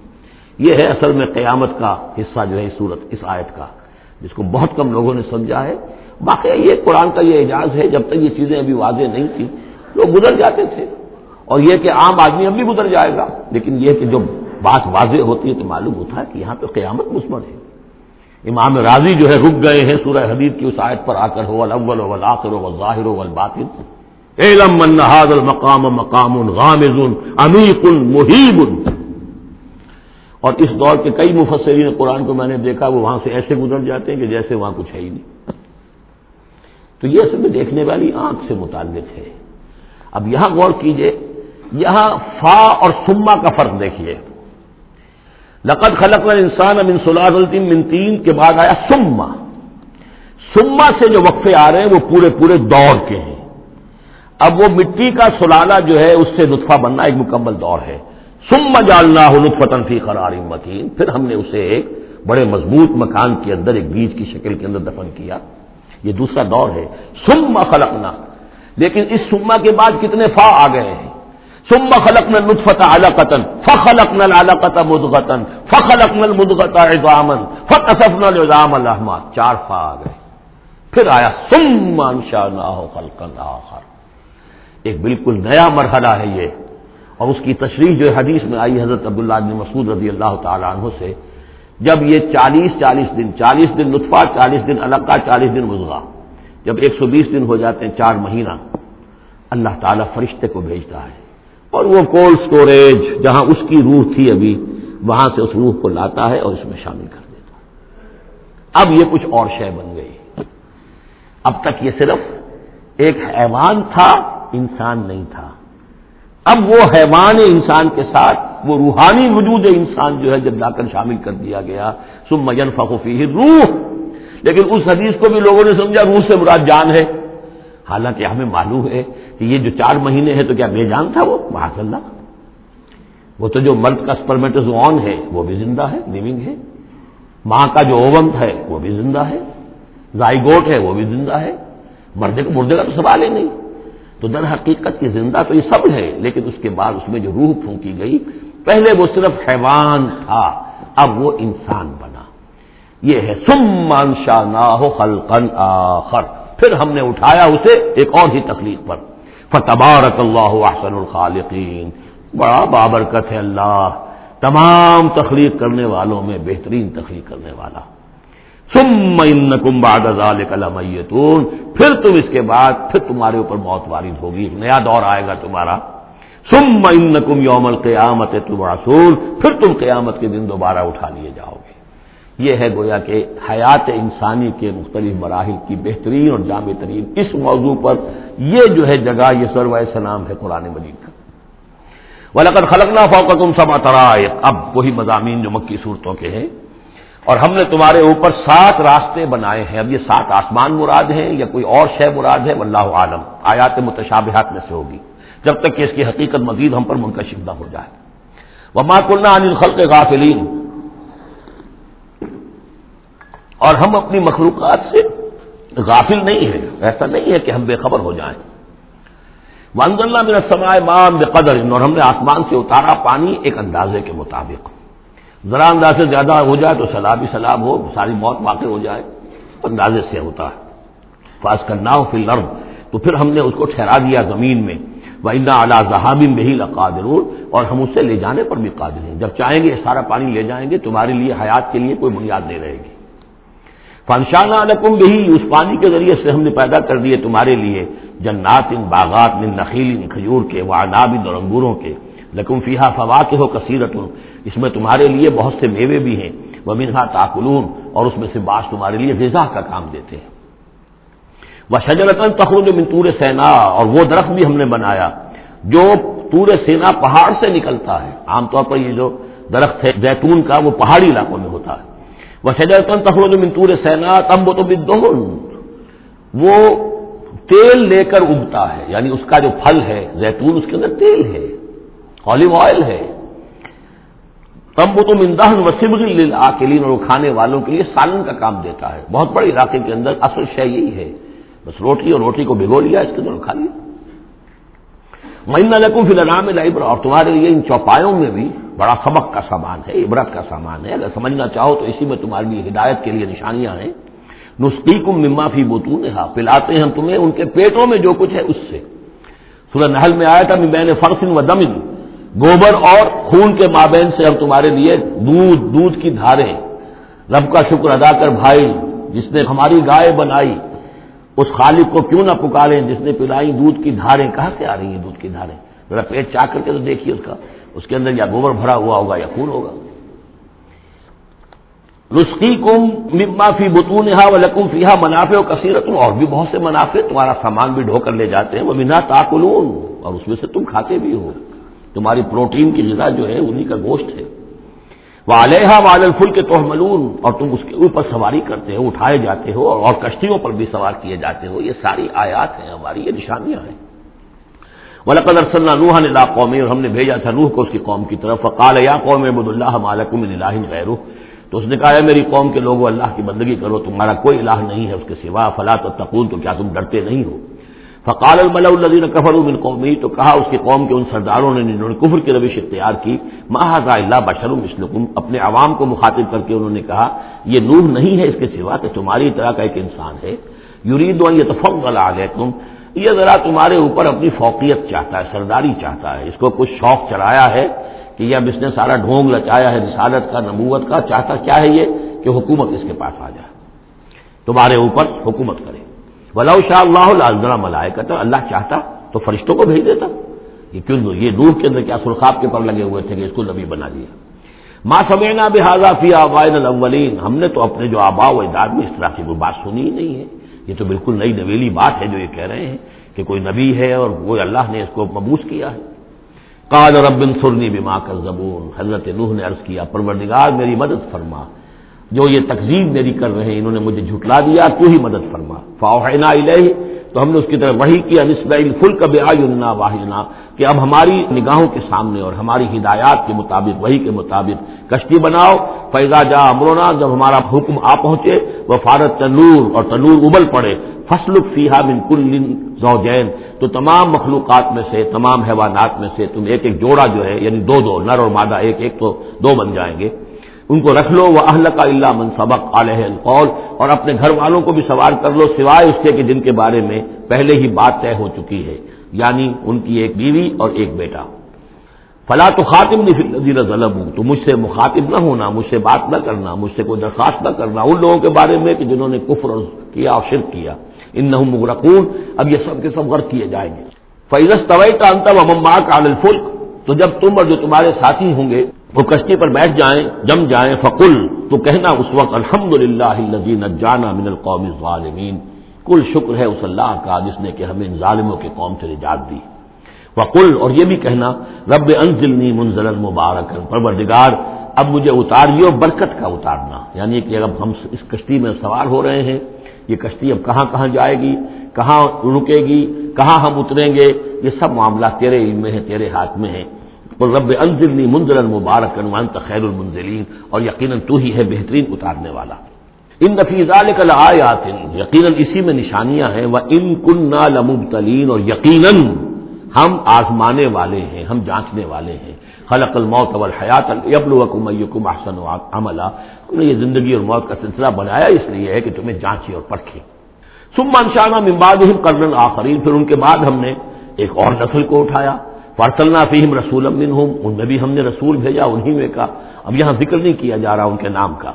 یہ ہے اصل میں قیامت کا حصہ جو ہے اس آیت کا، جس کو بہت کم لوگوں نے سمجھا ہے۔ باقی یہ قرآن کا یہ اعجاز ہے، جب تک یہ چیزیں ابھی واضح نہیں تھی لوگ گزر جاتے تھے، اور یہ کہ عام آدمی اب بھی گزر جائے گا، لیکن یہ کہ جب بات واضح ہوتی ہے تو معلوم ہوتا ہے کہ یہاں پہ قیامت مثمر ہے۔ امام راضی جو ہے رک گئے ہیں سورہ حدید کی اس آیت پر آ کر، هو الاول والآخر والظاہر والباطن اعلم ان هذا المقام مقام غامض عمیق محیب۔ اور اس دور کے کئی مفسرین قرآن کو میں نے دیکھا وہ وہاں سے ایسے گزر جاتے ہیں کہ جیسے وہاں کچھ ہے ہی نہیں۔ تو یہ اصل میں دیکھنے والی آنکھ سے متعلق ہے۔ اب یہاں غور کیجئے، یہاں فا اور ثم کا فرق دیکھیے۔ لقد خلقنا الانسان من صلالۃ من طین کے بعد آیا ثم۔ ثم سے جو وقفے آ رہے ہیں وہ پورے دور کے ہیں۔ اب وہ مٹی کا سلالہ جو ہے اس سے نطفہ بننا ایک مکمل دور ہے، ثم جعلناہ نطفۃ فی قرار مکین، پھر ہم نے اسے ایک بڑے مضبوط مکان کے اندر ایک بیج کی شکل کے اندر دفن کیا. یہ دوسرا دور ہے. ثم خلقنا، لیکن اس ثم کے بعد کتنے فا آ گئے ہیں. ثم خلقنا النطفۃ علقۃ فخلقنا العلقۃ مضغۃ فخلقنا المضغۃ عظاما فکسونا العظام لحما، 4 فا آ گئے. پھر آیا ثم انشأناہ خلقا آخر، ایک بالکل نیا مرحلہ ہے یہ. اور اس کی تشریح جو حدیث میں آئی حضرت عبداللہ بن مسعود رضی اللہ تعالی عنہ سے، جب یہ 40 دن نطفہ، 40 دن علقہ، 40 دن مضغہ، جب 120 دن ہو جاتے ہیں، 4 مہینہ، اللہ تعالیٰ فرشتے کو بھیجتا ہے اور وہ کولڈ سٹوریج جہاں اس کی روح تھی ابھی، وہاں سے اس روح کو لاتا ہے اور اس میں شامل کر دیتا ہے. اب یہ کچھ اور شے بن گئی. اب تک یہ صرف ایک حیوان تھا، انسان نہیں تھا. اب وہ حیوان انسان کے ساتھ وہ روحانی وجود انسان جو ہے جب لا کر شامل کر دیا گیا، ثم ينفخ فیہ الروح. لیکن اس حدیث کو بھی لوگوں نے سمجھا روح سے مراد جان ہے، حالانکہ ہمیں معلوم ہے کہ یہ جو 4 مہینے ہے تو کیا بے جان تھا وہ؟ معاذ اللہ. وہ تو جو مرد کا سپرمیٹوزوون ہے وہ بھی زندہ ہے، لیونگ ہے. ماں کا جو اووم ہے وہ بھی زندہ ہے، زائگوٹ ہے وہ بھی زندہ ہے. مردے کا تو سوال ہی نہیں. تو در حقیقت یہ زندہ تو یہ سب ہے، لیکن اس کے بعد اس میں جو روح پھونکی گئی، پہلے وہ صرف حیوان تھا، اب وہ انسان بنا. یہ ہے ثم انشأناہ خلقا آخر، پھر ہم نے اٹھایا اسے ایک اور ہی تخلیق پر. فتبارک اللہ احسن الخالقین، بڑا بابرکت ہے اللہ تمام تخلیق کرنے والوں میں بہترین تخلیق کرنے والا. ثم انکم بعد ذلک لمیتون، پھر تم اس کے بعد پھر تمہارے اوپر موت وارد ہوگی، ایک نیا دور آئے گا تمہارا. ثم انکم یوم القیامت تبعثون، پھر تم قیامت کے دن دوبارہ اٹھا لیے جاؤ گے. یہ ہے گویا کہ حیات انسانی کے مختلف مراحل کی بہترین اور جامع ترین اس موضوع پر یہ جو ہے جگہ، یہ سروۂ سلام ہے قرآن مجید کا. وَلَقَدْ خَلَقْنَا فَوْقَكُمْ سَبْعَ طَرَائِقَ، اب وہی مضامین جو مکی صورتوں کے ہیں. اور ہم نے تمہارے اوپر 7 راستے بنائے ہیں. اب یہ 7 آسمان مراد ہیں یا کوئی اور شے مراد ہے، واللہ عالم. آیات متشابہات میں سے ہوگی جب تک کہ اس کی حقیقت مزید ہم پر منکشف نہ ہو جائے. وَمَا كُنَّا عَنِ الْخَلْقِ غَافِلِينَ، اور ہم اپنی مخلوقات سے غافل نہیں ہیں، ایسا نہیں ہے کہ ہم بے خبر ہو جائیں. وَأَنزَلْنَا مِنَ السَّمَاءِ مَاءً بِقَدَرٍ، اور ہم نے آسمان سے اتارا پانی ایک اندازے کے مطابق. ذرا انداز سے زیادہ ہو جائے تو سیلاب ہی سیلاب ہو، ساری موت واقع ہو جائے، اندازے سے ہوتا ہے. فَأَسْكَنَّاهُ فِي الْأَرْضِ، تو پھر ہم نے اس کو ٹھہرا دیا زمین میں. وَإِنَّا عَلَىٰ ذَهَابٍ بِهِ لَقَادِرُونَ، اور ہم اسے لے جانے پر بھی قادر ہیں. جب چاہیں گے سارا پانی لے جائیں گے، تمہارے لیے حیات کے لیے کوئی بنیاد نہیں رہے گی. فَأَنشَأْنَا لَكُم بِهِ، اس پانی کے ذریعے سے ہم نے پیدا کر دیے تمہارے لیے جنات، باغات، من نخیل، کھجور کے، وعناب، اور انگوروں کے. لکم فیہا فواکہ کثیرۃ، اس میں تمہارے لیے بہت سے میوے بھی ہیں. ومنھا تاکلون، اور اس میں سے بعض تمہارے لیے غذا کا کام دیتے ہیں. وشجرۃ تخرج من طور سینا، اور وہ درخت بھی ہم نے بنایا جو طور سینا پہاڑ سے نکلتا ہے. عام طور پر یہ جو درخت ہے زیتون کا وہ پہاڑی علاقوں میں ہوتا ہے. وشجرۃ تخرج من طور سینا تنبت بالدہن، وہ تیل لے کر اگتا ہے، یعنی اس کا جو پھل ہے زیتون، اس کے اندر تیل ہے، اولیو آئل ہے. تنبت من دہن وصبغ للآکلین، اور کھانے والوں کے لیے سالن کا کام دیتا ہے. بہت بڑے علاقے کے اندر اصل شے یہی ہے، بس روٹی، اور روٹی کو بھگو لیا، اس کے اندر کھا لیا. وَإِنَّ لَكُمْ فِي الْأَنْعَامِ لَعِبْرَةً، اور تمہارے لیے ان چوپایوں میں بھی بڑا سبق کا سامان ہے، عبرت کا سامان ہے. اگر سمجھنا چاہو تو اسی میں تمہارے لیے ہدایت کے لیے نشانیاں ہیں. نسقیکم مما فی بطونہا، پلاتے ہیں ہم تمہیں ان کے پیٹوں میں جو کچھ ہے اس سے. سورہ نحل میں آیا تھا من بین فرث و دم، گوبر اور خون کے مابین سے ہم تمہارے لیے دودھ کی دھاریں. رب کا شکر ادا کر بھائی، جس نے ہماری گائے بنائی، اس خالق کو کیوں نہ پکاریں جس نے پلائی دودھ کی دھاریں. کہاں سے آ رہی ہیں دودھ کی دھاریں؟ ذرا پیٹ چاک کر کے تو دیکھیے اس کے اندر یا گوبر بھرا ہوا ہوگا یا خون ہوگا. نسقیکم مما فی بطونہا ولکم فیہا منافع کثیرۃ، اور بھی بہت سے منافع، تمہارا سامان بھی ڈھو کر لے جاتے ہیں. ومنھا تاکلون، اور اس میں سے تم کھاتے بھی ہو. تمہاری پروٹین کی غذا جو ہے انہی کا گوشت ہے. وعلیہا وعلی الفلک تحملون، اور تم اس کے اوپر سواری کرتے ہو، اٹھائے جاتے ہو، اور کشتیوں پر بھی سوار کیے جاتے ہو. یہ ساری آیات ہیں ہماری، یہ نشانیاں ہیں. وَلَقَدْ أَرْسَلْنَا نُوحًا إِلَىٰ قَوْمِهِ، اور ہم نے بھیجا تھا نوح کو اس کی قوم کی طرف، فَقَالَ يَا قَوْمِ اعْبُدُوا اللَّهَ مَا لَكُم مِّنْ إِلَٰهٍ غَيْرُهُ، تو اس نے کہا ہے میری قوم کے لوگوں اللہ کی بندگی کرو، تمہارا کوئی الہ نہیں ہے اس کے سوا، فَلَا تَتَّقُونَ، تو کیا تم ڈرتے نہیں ہو؟ فَقَالَ الْمَلَأُ الَّذِينَ كَفَرُوا مِنْ قَوْمِهِ، تو کہا اس کی قوم کے ان سرداروں نے جنہوں نے کفر کی روش اختیار کی، مَا هَٰذَا إِلَّا بَشَرٌ مِثْلُكُمْ، اپنے عوام کو مخاطب کر کے انہوں نے کہا یہ نوح نہیں ہے اس کے سوا کہ تمہاری طرح کا ایک انسان ہے، يُرِيدُ أَن يَتَفَضَّلَ عَلَيْكُمْ، یہ ذرا تمہارے اوپر اپنی فوقیت چاہتا ہے، سرداری چاہتا ہے، اس کو کچھ شوق چڑھایا ہے کہ اب اس نے سارا ڈھونگ لچایا ہے رسالت کا، نبوت کا، چاہتا کیا ہے یہ کہ حکومت اس کے پاس آ جائے، تمہارے اوپر حکومت کرے۔ وَلَوْ شَاءَ اللَّهُ لَأَنزَلَ مَلَائِكَةً، اللہ چاہتا تو فرشتوں کو بھیج دیتا، یہ کیوں یہ نوح کے اندر کیا سرخاب کے پر لگے ہوئے تھے کہ اس کو نبی بنا دیا۔ مَا سَمِعْنَا بِهَٰذَا فِي آبَائِنَا الْأَوَّلِينَ، ہم نے تو اپنے جو آباء و اجداد میں اس طرح کی کوئی بات سنی ہی نہیں ہے، یہ تو بالکل نئی نویلی بات ہے جو یہ کہہ رہے ہیں کہ کوئی نبی ہے اور وہ اللہ نے اس کو مبعوث کیا ہے۔ قال رب انصرنی بما کذبون، حضرت نوح نے عرض کیا پروردگار میری مدد فرما، جو یہ تکذیب میری کر رہے ہیں، انہوں نے مجھے جھٹلا دیا، تو ہی مدد فرما۔ فاوحینا الیہ، تو ہم نے اس کی طرف وحی کیا، نصب الفلک باعیننا واحینا، کہ اب ہماری نگاہوں کے سامنے اور ہماری ہدایات کے مطابق، وحی کے مطابق کشتی بناؤ، فاذا جاء امرنا، جب ہمارا حکم آ پہنچے، وفارت تنور، اور تنور ابل پڑے، فسلک فیہا من کل زوجین، تو تمام مخلوقات میں سے، تمام حیوانات میں سے تم ایک ایک جوڑا جو ہے، یعنی دو دو، نر اور مادہ ایک ایک، تو دو بن جائیں گے، ان کو رکھ لو، وَأَهْلَكَ إِلَّا مَنْ سَبَقَ عَلَيْهِ الْقَوْلُ، اور اپنے گھر والوں کو بھی سوار کر لو سوائے اس کے کہ جن کے بارے میں پہلے ہی بات طے ہو چکی ہے، یعنی ان کی ایک بیوی اور ایک بیٹا۔ فَلَا تُخَاطِبْنِي فِي الَّذِينَ ظَلَمُوا، تو مجھ سے مخاطب نہ ہونا، مجھ سے بات نہ کرنا، مجھ سے کوئی درخواست نہ کرنا ان لوگوں کے بارے میں کہ جنہوں نے کفر کیا اور شرک کیا، إِنَّهُمْ مُغْرَقُونَ، اب یہ سب کے سب غرق کیے جائیں گے۔ فَإِذَا اسْتَوَيْتَ أَنْتَ وَمَن مَّعَكَ عَلَى الْفُلْكِ، تو جب تم اور جو تمہارے ساتھی ہوں گے وہ کشتی پر بیٹھ جائیں، جم جائیں، فقل، تو کہنا اس وقت الحمدللہ الذی نجانا من القوم الظالمین، کل شکر ہے اس اللہ کا جس نے کہ ہمیں ان ظالموں کی قوم سے نجات دی۔ وقل، اور یہ بھی کہنا رب انزلنی منزلا مبارکا، پروردگار اب مجھے اتاریو برکت کا اتارنا، یعنی کہ اب ہم اس کشتی میں سوار ہو رہے ہیں، یہ کشتی اب کہاں کہاں جائے گی، کہاں رکے گی، کہاں ہم اتریں گے، یہ سب معاملہ تیرے علم میں ہے، تیرے ہاتھ میں ہے۔ اور رب انزلنی منزلا مبارکا وانت خیر المنزلین، اور یقیناً تو ہی ہے بہترین اتارنے والا۔ ان فی ذلک لآیات، یقیناً اسی میں نشانیاں ہیں، وان کنا لمبتلین، اور یقیناً ہم آزمانے والے ہیں، ہم جانچنے والے ہیں۔ خلق الموت والحیات لیبلوکم ایکم احسن عملا، ہم نے یہ زندگی اور موت کا سلسلہ بنایا اس لیے ہے کہ تمہیں جانچے اور پرکھے۔ ثم انشأنا من بعدهم قرنا آخرین، پھر ان کے بعد ہم نے ایک اور نسل کو اٹھایا، فارسلنا فیہم رسولا منہم، ان میں بھی ہم نے رسول بھیجا انہی میں کا، اب یہاں ذکر نہیں کیا جا رہا ان کے نام کا۔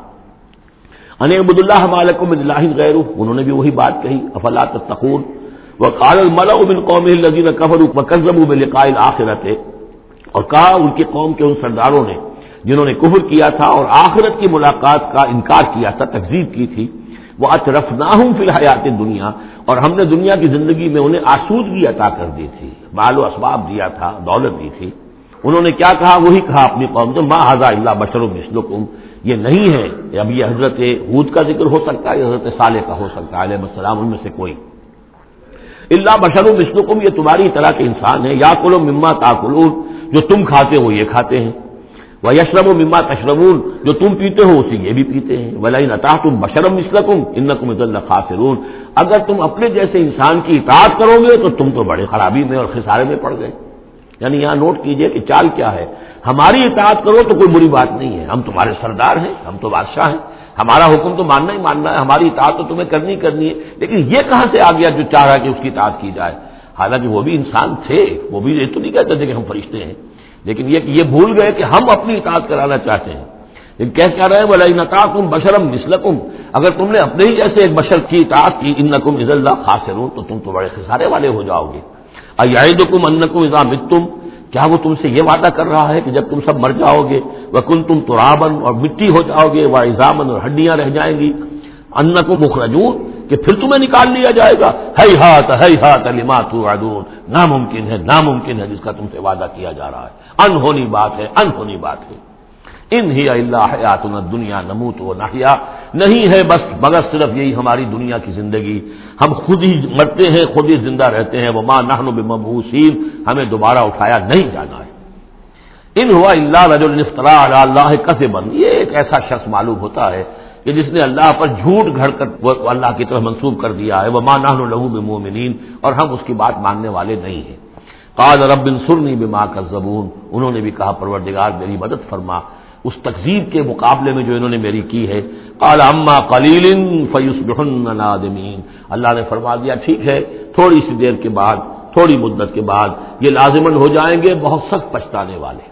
ان اعبدوا اللہ ما لکم من الہ غیرہ، انہوں نے بھی وہی بات کہی، افلا تتقون۔ وقال الملأ من قومه الذین کفروا وکذبوا بلقاء الآخرۃ، اور کہا ان کی قوم کے ان سرداروں نے جنہوں نے کفر کیا تھا اور آخرت کی ملاقات کا انکار کیا تھا، تکذیب کی تھی، وَأَتْرَفْنَاهُمْ فِي الْحَيَاةِ الدُّنْيَا، اور ہم نے دنیا کی زندگی میں انہیں آسودگی عطا کر دی تھی، مال و اسباب دیا تھا، دولت دی تھی۔ انہوں نے کیا کہا، وہی کہا اپنی قوم سے، مَا هَٰذَا إِلَّا بَشَرٌ مِثْلُكُمْ، یہ نہیں ہے، اب یہ حضرت ہود کا ذکر ہو سکتا ہے، حضرت صالح کا ہو سکتا ہے علیہ السلام، ان میں سے کوئی۔ الا بشر مثلکم، یہ تمہاری طرح کے انسان ہے، یاکل مما تاکلون، جو تم کھاتے ہو یہ کھاتے ہیں، ویشرب مما تشربون، جو تم پیتے ہو اسی یہ بھی پیتے ہیں، ولئن اطعتم بشرا مثلکم انکم اذا لخاسرون، اگر تم اپنے جیسے انسان کی اطاعت کرو گے تو تم تو بڑے خرابی میں اور خسارے میں پڑ گئے۔ یعنی یہاں نوٹ کیجئے کہ چال کیا ہے، ہماری اطاعت کرو تو کوئی بری بات نہیں ہے، ہم تمہارے سردار ہیں، ہم تو بادشاہ ہیں، ہمارا حکم تو ماننا ہی ماننا ہے، ہماری اطاعت تو تمہیں کرنی کرنی ہے، لیکن یہ کہاں سے آ گیا جو چاہ رہا ہے کہ اس کی اطاعت کی جائے، حالانکہ وہ بھی انسان تھے، وہ بھی یہ تو نہیں کہتے تھے کہ ہم فرشتے ہیں، لیکن یہ بھول گئے کہ ہم اپنی اطاعت کرانا چاہتے ہیں۔ لیکن کیا رہے ہیں، وَلَئِنْ أَطَعْتُمْ بَشَرًا مِثْلَكُمْ، اگر تم نے اپنے ہی جیسے ایک بشر کی اطاعت کی، إِنَّكُمْ إِذًا لَخَاسِرُونَ، تو تم تو بڑے خسارے والے ہو جاؤ گے۔ أَيَعِدُكُمْ أَنَّكُمْ إِذَا مِتُّمْ، کیا وہ تم سے یہ وعدہ کر رہا ہے کہ جب تم سب مر جاؤ گے، وَكُنْتُمْ تُرَابًا، اور مٹی ہو جاؤ گے، وَعِظَامًا، اور ہڈیاں رہ جائیں گی، أَنَّكُمْ مُخْرَجُونَ، کہ پھر تمہیں نکال لیا جائے گا، ہیہات لما توعدون، ناممکن ہے، ناممکن ہے جس کا تم سے وعدہ کیا جا رہا ہے، انہونی بات ہے، انہونی بات ہے۔ ان ہی الا حیاتنا الدنیا نموت ونحیا، نہیں ہے بس مگر صرف یہی ہماری دنیا کی زندگی، ہم خود ہی مرتے ہیں، خود ہی زندہ رہتے ہیں، وما نحن بمبعوثین، ہمیں دوبارہ اٹھایا نہیں جانا ہے۔ ان ہوا الا رجل افترا علی اللہ کذبا، یہ ایک ایسا شخص معلوم ہوتا ہے کہ جس نے اللہ پر جھوٹ گھڑ کر وہ اللہ کی طرف منسوب کر دیا ہے، وما نحن له بمؤمنین، اور ہم اس کی بات ماننے والے نہیں ہیں۔ قال رب انصرنی بما کذبون، انہوں نے بھی کہا پروردگار میری مدد فرما اس تکذیب کے مقابلے میں جو انہوں نے میری کی ہے۔ قال اما قلیل فیصبحن نادمین، اللہ نے فرما دیا ٹھیک ہے تھوڑی سی دیر کے بعد، تھوڑی مدت کے بعد یہ لازماً ہو جائیں گے بہت سخت پچھتانے والے۔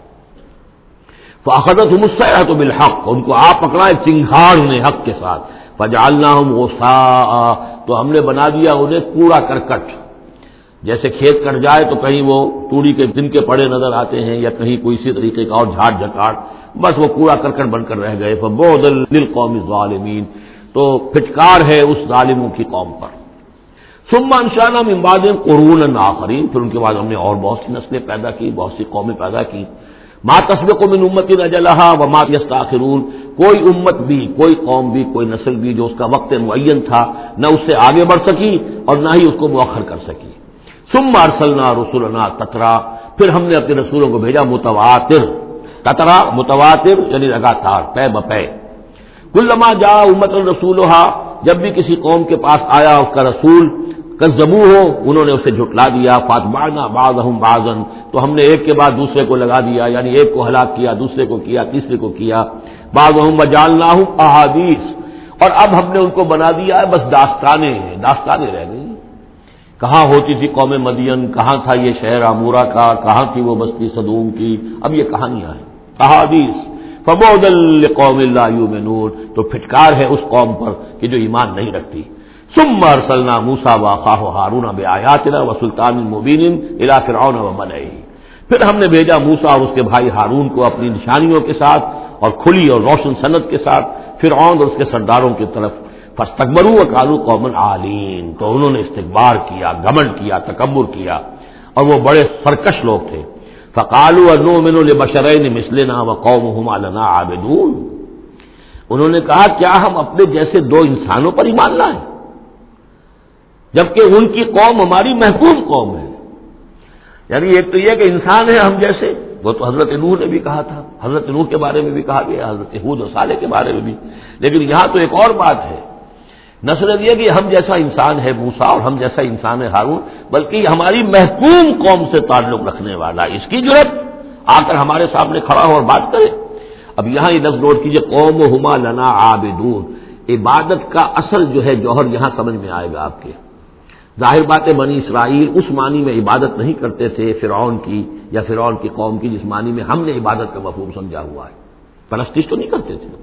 فاخذتهم الصیحۃ بالحق، ان کو آپ پکڑا ایک چنگھاڑ انہیں حق کے ساتھ، فجعلناهم غثاء، تو ہم نے بنا دیا انہیں کوڑا کرکٹ، جیسے کھیت کٹ جائے تو کہیں وہ توڑی کے دن کے پڑے نظر آتے ہیں یا کہیں کوئی اسی طریقے کا اور جھاڑ جھکاڑ، بس وہ کوڑا کرکٹ بن کر رہ گئے۔ فبعدا للقوم الظالمین، تو پھٹکار ہے اس ظالموں کی قوم پر۔ ثم انشأنا من بعدهم قرونا آخرین، پھر ان کے بعد ہم نے اور بہت سی نسلیں پیدا کی، بہت سی قومیں پیدا کی۔ ما تسبق من امت اجلها وما يستاخرون، کوئی امت بھی، کوئی قوم بھی، کوئی نسل بھی جو اس کا وقت معین تھا نہ اس سے آگے بڑھ سکی اور نہ ہی اس کو مؤخر کر سکی۔ ثم ارسلنا رسلنا تترا، پھر ہم نے اپنے رسولوں کو بھیجا متواتر، تترا متواتر یعنی لگاتار، پے بپے۔ کلما جاء امۃ رسولها، جب بھی کسی قوم کے پاس آیا اس کا رسول، کذبوہ، انہوں نے اسے جھٹلا دیا، فاتبعنا بعضهم بعضا، تو ہم نے ایک کے بعد دوسرے کو لگا دیا، یعنی ایک کو ہلاک کیا، دوسرے کو کیا، تیسرے کو کیا۔ بعضهم وجعلناهم احادیث، اور اب ہم نے ان کو بنا دیا ہے بس داستانیں ہیں، داستانیں رہ گئی۔ کہاں ہوتی تھی قوم مدین، کہاں تھا یہ شہر عمورہ کا، کہاں تھی وہ بستی صدوم کی، اب یہ کہانیاں ہیں، احادیث۔ فبعدا لقوم لا یؤمنون، تو پھٹکار ہے اس قوم پر کہ جو ایمان نہیں رکھتی۔ ثم ارسلنا موسیٰ واخاہ ہارون بآیاتنا وسلطان مبین الی فرعون وملئہ، پھر ہم نے بھیجا موسیٰ اور اس کے بھائی ہارون کو اپنی نشانیوں کے ساتھ اور کھلی اور روشن سند کے ساتھ فرعون اور اس کے سرداروں کی طرف۔ فاستکبروا وقالوا قوم عالین، تو انہوں نے استکبار کیا، گھمنڈ کیا، تکبر کیا، اور وہ بڑے سرکش لوگ تھے۔ فقالوا انؤمن لبشرین مثلنا وقومهما لنا عابدون، انہوں نے کہا کیا ہم اپنے جیسے دو انسانوں پر ایمان لائیں جبکہ ان کی قوم ہماری محکوم قوم ہے۔ یعنی ایک تو یہ کہ انسان ہے ہم جیسے، وہ تو حضرت نوح نے بھی کہا تھا، حضرت نوح کے بارے میں بھی کہا گیا، حضرت ہود و صالح کے بارے میں بھی، لیکن یہاں تو ایک اور بات ہے، نہ صرف یہ کہ ہم جیسا انسان ہے موسیٰ اور ہم جیسا انسان ہے ہارون، بلکہ ہماری محکوم قوم سے تعلق رکھنے والا، اس کی جرأت آ کر ہمارے سامنے کھڑا ہو اور بات کرے۔ اب یہاں یہ لفظ نوٹ کیجئے، قومہما لنا عابدون، عبادت کا اصل جو ہے جوہر یہاں سمجھ میں آئے گا آپ کے۔ ظاہر بات ہے بنی اسرائیل اس معنی میں عبادت نہیں کرتے تھے فرعون کی یا فرعون کی قوم کی جس معنی میں ہم نے عبادت کا مفہوم سمجھا ہوا ہے، پرستش تو نہیں کرتے تھے،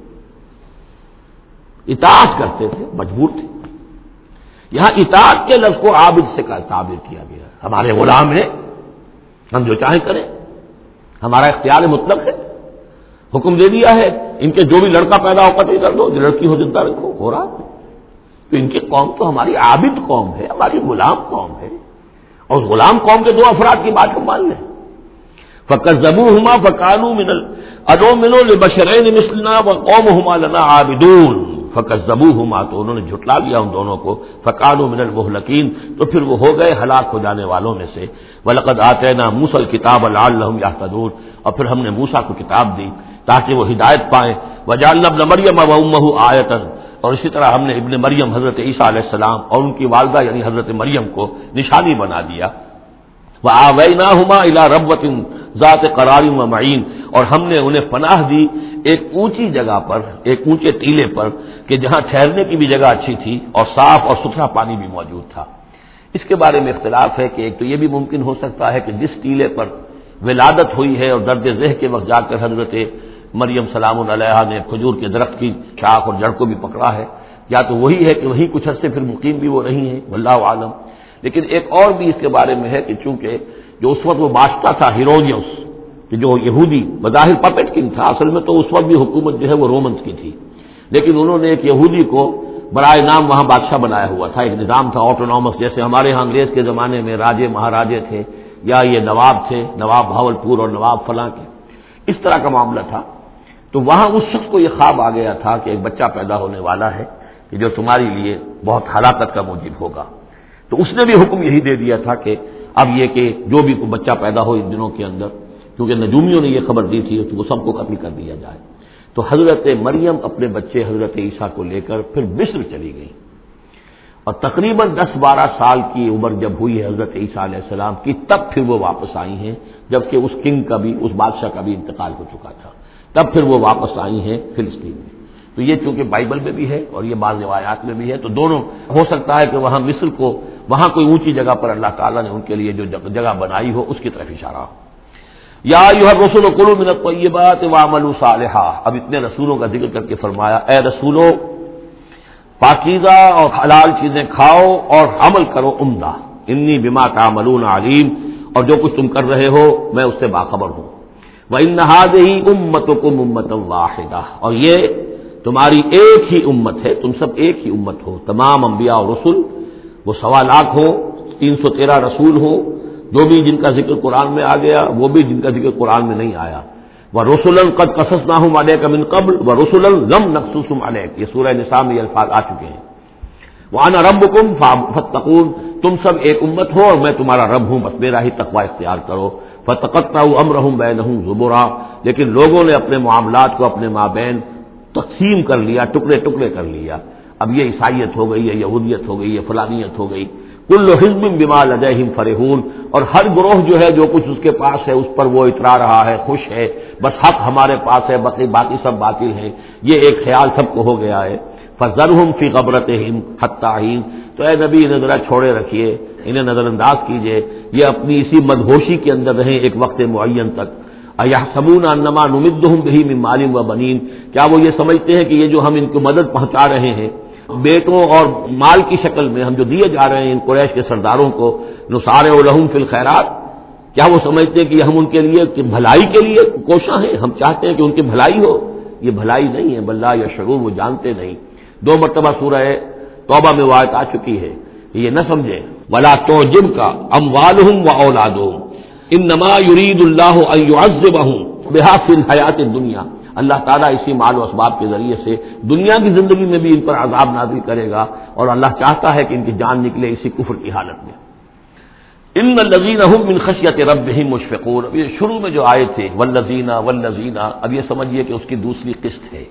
اطاعت کرتے تھے، مجبور تھے۔ یہاں اطاعت کے لفظ کو عابد سے تعبیر کیا گیا ہے، ہمارے غلام ہیں، ہم جو چاہیں کریں، ہمارا اختیار مطلق ہے، حکم دے دیا ہے ان کے جو بھی لڑکا پیدا ہو قتل کر دو، جو لڑکی ہو زندہ رکھو، ہو رہا۔ تو ان کی قوم تو ہماری عابد قوم ہے، ہماری غلام قوم ہے، اور اس غلام قوم کے دو افراد کی بات ہم مان لیں۔ فکذبوہما فکانوا من انؤمن لبشرین مثلنا وقومہما لنا عابدون، فکذبوہما، تو انہوں نے جھٹلا دیا ان دونوں کو، فکانوا من المہلکین، تو پھر وہ ہو گئے ہلاک ہو جانے والوں میں سے۔ ولقد آتینا موسیٰ الکتاب لعلہم یہتدون، اور پھر ہم نے موسیٰ کو کتاب دی تاکہ وہ ہدایت پائیں۔ وجعلنا ابن مریم وامہ آیۃ، اور اسی طرح ہم نے ابن مریم حضرت عیسیٰ علیہ السلام اور ان کی والدہ یعنی حضرت مریم کو نشانی بنا دیا۔ وآویناہما الی ربوۃ ذات قرار ومعین، اور ہم نے انہیں پناہ دی ایک اونچی جگہ پر، ایک اونچے ٹیلے پر کہ جہاں ٹھہرنے کی بھی جگہ اچھی تھی اور صاف اور ستھرا پانی بھی موجود تھا۔ اس کے بارے میں اختلاف ہے کہ ایک تو یہ بھی ممکن ہو سکتا ہے کہ جس ٹیلے پر ولادت ہوئی ہے اور درد ذہ کے وقت جا کر حضرت مریم سلام علیہا نے کھجور کے درخت کی شاخ اور جڑ کو بھی پکڑا ہے، یا تو وہی ہے کہ وہی کچھ عرصے پھر مقیم بھی وہ رہی ہیں، واللہ عالم۔ لیکن ایک اور بھی اس کے بارے میں ہے کہ چونکہ جو اس وقت وہ بادشاہ تھا ہیرودیوس، کہ جو یہودی بظاہر پپٹ کنگ تھا، اصل میں تو اس وقت بھی حکومت جو ہے وہ رومنز کی تھی، لیکن انہوں نے ایک یہودی کو برائے نام وہاں بادشاہ بنایا ہوا تھا، ایک نظام تھا آٹونومس، جیسے ہمارے ہاں انگریز کے زمانے میں راجے مہاراجے تھے یا یہ نواب تھے، نواب بھاولپور اور نواب فلاں کے، اس طرح کا معاملہ تھا۔ تو وہاں اس شخص کو یہ خواب آ گیا تھا کہ ایک بچہ پیدا ہونے والا ہے کہ جو تمہارے لیے بہت ہلاکت کا موجب ہوگا. تو اس نے بھی حکم یہی دے دیا تھا کہ اب یہ کہ جو بھی کوئی بچہ پیدا ہو ان دنوں کے اندر، کیونکہ نجومیوں نے یہ خبر دی تھی تو وہ سب کو قتل کر دیا جائے. تو حضرت مریم اپنے بچے حضرت عیسیٰ کو لے کر پھر مصر چلی گئی، اور تقریباً 10-12 سال کی عمر جب ہوئی ہے حضرت عیسیٰ علیہ السلام کی، تب پھر وہ واپس آئی ہیں، جبکہ اس کنگ کا بھی، اس بادشاہ کا بھی انتقال ہو چکا تھا. تب پھر وہ واپس آئی ہیں فلسطین میں. تو یہ چونکہ بائبل میں بھی ہے اور یہ بعض روایات میں بھی ہے، تو دونوں ہو سکتا ہے کہ وہاں مصر کو، وہاں کوئی اونچی جگہ پر اللہ تعالیٰ نے ان کے لیے جو جگہ بنائی ہو اس کی طرف اشارہ ہو. یا ایھا الرسل کلوا من الطیبات واعملوا صالحا. اب اتنے رسولوں کا ذکر کر کے فرمایا اے رسولو پاکیزہ اور حلال چیزیں کھاؤ اور عمل کرو عمدہ. انی بما تعملون علیم. اور جو کچھ تم کر رہے ہو میں اس سے باخبر ہوں. وَإِنَّ هَٰذِهِ أُمَّتُكُمْ أُمَّةً وَاحِدَةً. اور یہ تمہاری ایک ہی امت ہے، تم سب ایک ہی امت ہو. تمام انبیاء اور رسل، وہ 1.25 لاکھ ہو، 313 رسول ہو، جو بھی جن کا ذکر قرآن میں آ گیا، وہ بھی جن کا ذکر قرآن میں نہیں آیا. وَرُسُلًا قَدْ قَصَصْنَاهُمْ عَلَيْكَ مِن قَبْلُ وَرُسُلًا لَّمْ نَقْصُصْهُمْ عَلَيْكَ. یہ سورہ نساء میں یہ الفاظ آ چکے ہیں. وَأَنَا رَبُّكُمْ فَاتَّقُونِ. تم سب ایک امت ہو اور میں تمہارا رب ہوں، بس میرا ہی تقوی اختیار کرو. فَتَقَطَّعُوا أَمْرَهُمْ بَيْنَهُمْ زُبُرًا. لیکن لوگوں نے اپنے معاملات کو اپنے مابین تقسیم کر لیا، ٹکڑے ٹکڑے کر لیا. اب یہ عیسائیت ہو گئی، یہ یہودیت ہو گئی، یہ فلانیت ہو گئی. کل حزب بما لدیہم فرحون. اور ہر گروہ جو ہے جو کچھ اس کے پاس ہے اس پر وہ اترا رہا ہے، خوش ہے. بس حق ہمارے پاس ہے، باقی سب باطل ہیں، یہ ایک خیال سب کو ہو گیا ہے. فذرہم فی غبرتہم حتی حین. تو اے نبی انہیں ذرا چھوڑے رکھیے، انہیں نظر انداز کیجیے، یہ اپنی اسی مدہوشی کے اندر رہیں ایک وقت معین تک. اَیَحْسَبُونَ أَنَّمَا نُمِدُّهُم بِهِ مِن مَّالٍ وَبَنِینَ. کیا وہ یہ سمجھتے ہیں کہ یہ جو ہم ان کو مدد پہنچا رہے ہیں بیٹوں اور مال کی شکل میں، ہم جو دیے جا رہے ہیں ان قریش کے سرداروں کو، نُسَارِعُ لَهُم فِی الْخَیرَات، کیا وہ سمجھتے ہیں کہ ہم ان کے لیے بھلائی کے لیے کوشاں ہیں، ہم چاہتے ہیں کہ ان کی بھلائی ہو؟ یہ بھلائی نہیں ہے، بل لا یشعرون، وہ جانتے نہیں. 2 مرتبہ سورہ توبہ میں وہ آیت آ چکی ہے کہ یہ نہ سمجھیں. وَلَا تُعْجِبْكَ أَمْوَالُهُمْ وَأَوْلَادُهُمْ انما یرید اللہ ان یعذبہم بہا فی الحیات الدنیا. اللہ تعالیٰ اسی مال و اسباب کے ذریعے سے دنیا کی زندگی میں بھی ان پر عذاب نازل کرے گا، اور اللہ چاہتا ہے کہ ان کی جان نکلے اسی کفر کی حالت میں. ان الذین هم من خشیۃ ربہم مشفقون. اب یہ شروع میں جو آئے تھے والذین، اب یہ سمجھیے کہ اس کی دوسری قسط ہے.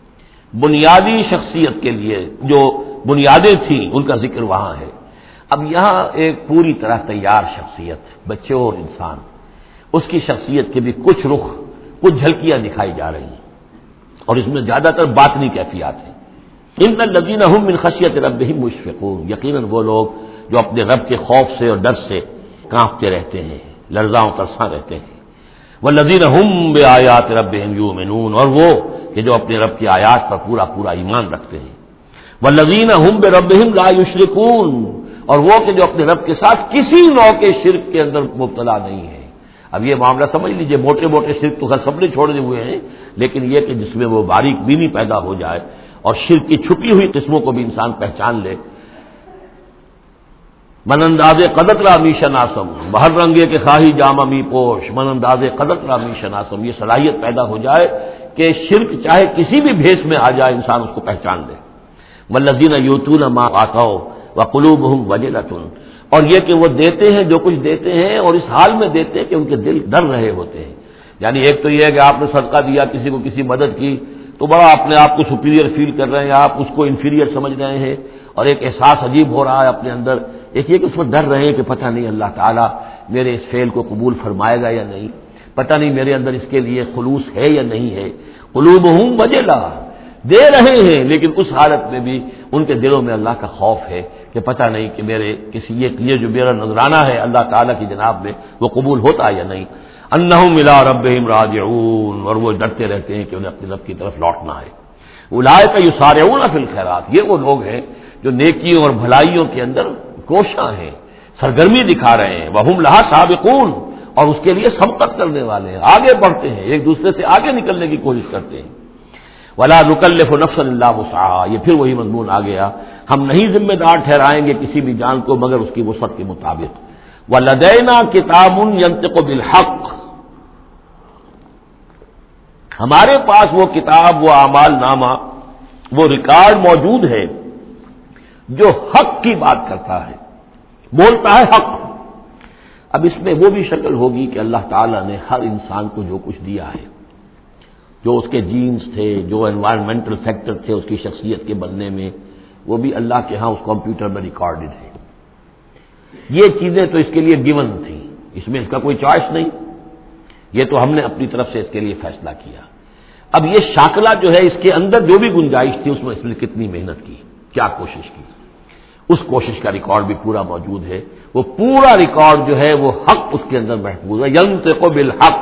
بنیادی شخصیت کے لیے جو بنیادیں تھیں ان کا ذکر وہاں ہے. اب یہاں ایک پوری طرح تیار شخصیت، بچے اور انسان، اس کی شخصیت کے بھی کچھ رخ، کچھ جھلکیاں دکھائی جا رہی ہیں، اور اس میں زیادہ تر باطنی کیفیات ہیں. ان الذین هم من خشیۃ ربہم مشفقون. یقیناً وہ لوگ جو اپنے رب کے خوف سے اور ڈر سے کانپتے رہتے ہیں، لرزاں و ترساں رہتے ہیں. والذین هم بآیات ربہم یؤمنون. اور وہ کہ جو اپنے رب کی آیات پر پورا ایمان رکھتے ہیں. والذین هم بربہم لا یشرکون. اور وہ کہ جو اپنے رب کے ساتھ کسی نوع کے شرک کے اندر مبتلا نہیں ہے. اب یہ معاملہ سمجھ لیجئے، موٹے شرک تو سب نے چھوڑے ہوئے ہیں، لیکن یہ کہ جس میں وہ باریک بینی پیدا ہو جائے اور شرک کی چھپی ہوئی قسموں کو بھی انسان پہچان لے. من انداز قدت را می شناسم بہر رنگے کے خواہی جامہ می پوش. من انداز قدت را می شناسم. یہ صلاحیت پیدا ہو جائے کہ شرک چاہے کسی بھی بھیس میں آ جائے انسان اس کو پہچان لے. والذین یؤتون ما آتوا وقلوبہم وجلۃ. اور یہ کہ وہ دیتے ہیں جو کچھ دیتے ہیں اور اس حال میں دیتے ہیں کہ ان کے دل ڈر رہے ہوتے ہیں. یعنی ایک تو یہ ہے کہ آپ نے صدقہ دیا، کسی کو کسی مدد کی، تو بڑا اپنے آپ کو سپیریئر فیل کر رہے ہیں، آپ اس کو انفیریئر سمجھ رہے ہیں، اور ایک احساس عجیب ہو رہا ہے اپنے اندر. ایک یہ کہ اس میں ڈر رہے ہیں کہ پتہ نہیں اللہ تعالیٰ میرے اس فعل کو قبول فرمائے گا یا نہیں، پتہ نہیں میرے اندر اس کے لیے خلوص ہے یا نہیں ہے. قلوبہم وجلہ، دے رہے ہیں لیکن اس حالت میں بھی ان کے دلوں میں اللہ کا خوف ہے کہ پتہ نہیں کہ میرے کسی یہ جو میرا نذرانہ ہے اللہ تعالیٰ کی جناب میں وہ قبول ہوتا ہے یا نہیں. انہم الی ربہم راجعون. اور وہ ڈرتے رہتے ہیں کہ انہیں اپنے رب کی طرف لوٹنا ہے. اولئک یسارعون فی الخیرات. یہ وہ لوگ ہیں جو نیکیوں اور بھلائیوں کے اندر کوشاں ہیں، سرگرمی دکھا رہے ہیں. وہم لہا سابقون. اور اس کے لیے سبقت کرنے والے ہیں، آگے بڑھتے ہیں، ایک دوسرے سے آگے نکلنے کی کوشش کرتے ہیں. ولا نکلف نفسا الا وسعها. یہ پھر وہی مضمون آ گیا، ہم نہیں ذمہ دار ٹھہرائیں گے کسی بھی جان کو مگر اس کی وسعت کے مطابق. ولدینا کتاب ینطق بالحق. ہمارے پاس وہ کتاب، وہ اعمال نامہ، وہ ریکارڈ موجود ہے جو حق کی بات کرتا ہے، بولتا ہے حق۔ اب اس میں وہ بھی شکل ہوگی کہ اللہ تعالیٰ نے ہر انسان کو جو کچھ دیا ہے، جو اس کے جینز تھے، جو انوائرمنٹل فیکٹر تھے اس کی شخصیت کے بننے میں، وہ بھی اللہ کے ہاں اس کمپیوٹر میں ریکارڈڈ ہے۔ یہ چیزیں تو اس کے لیے گیون تھیں، اس میں اس کا کوئی چوائس نہیں، یہ تو ہم نے اپنی طرف سے اس کے لیے فیصلہ کیا۔ اب یہ شاکلہ جو ہے، اس کے اندر جو بھی گنجائش تھی اس میں کتنی محنت کی، کیا کوشش کی، اس کوشش کا ریکارڈ بھی پورا موجود ہے۔ وہ پورا ریکارڈ جو ہے وہ حق اس کے اندر محفوظ ہے، ینطق بالحق۔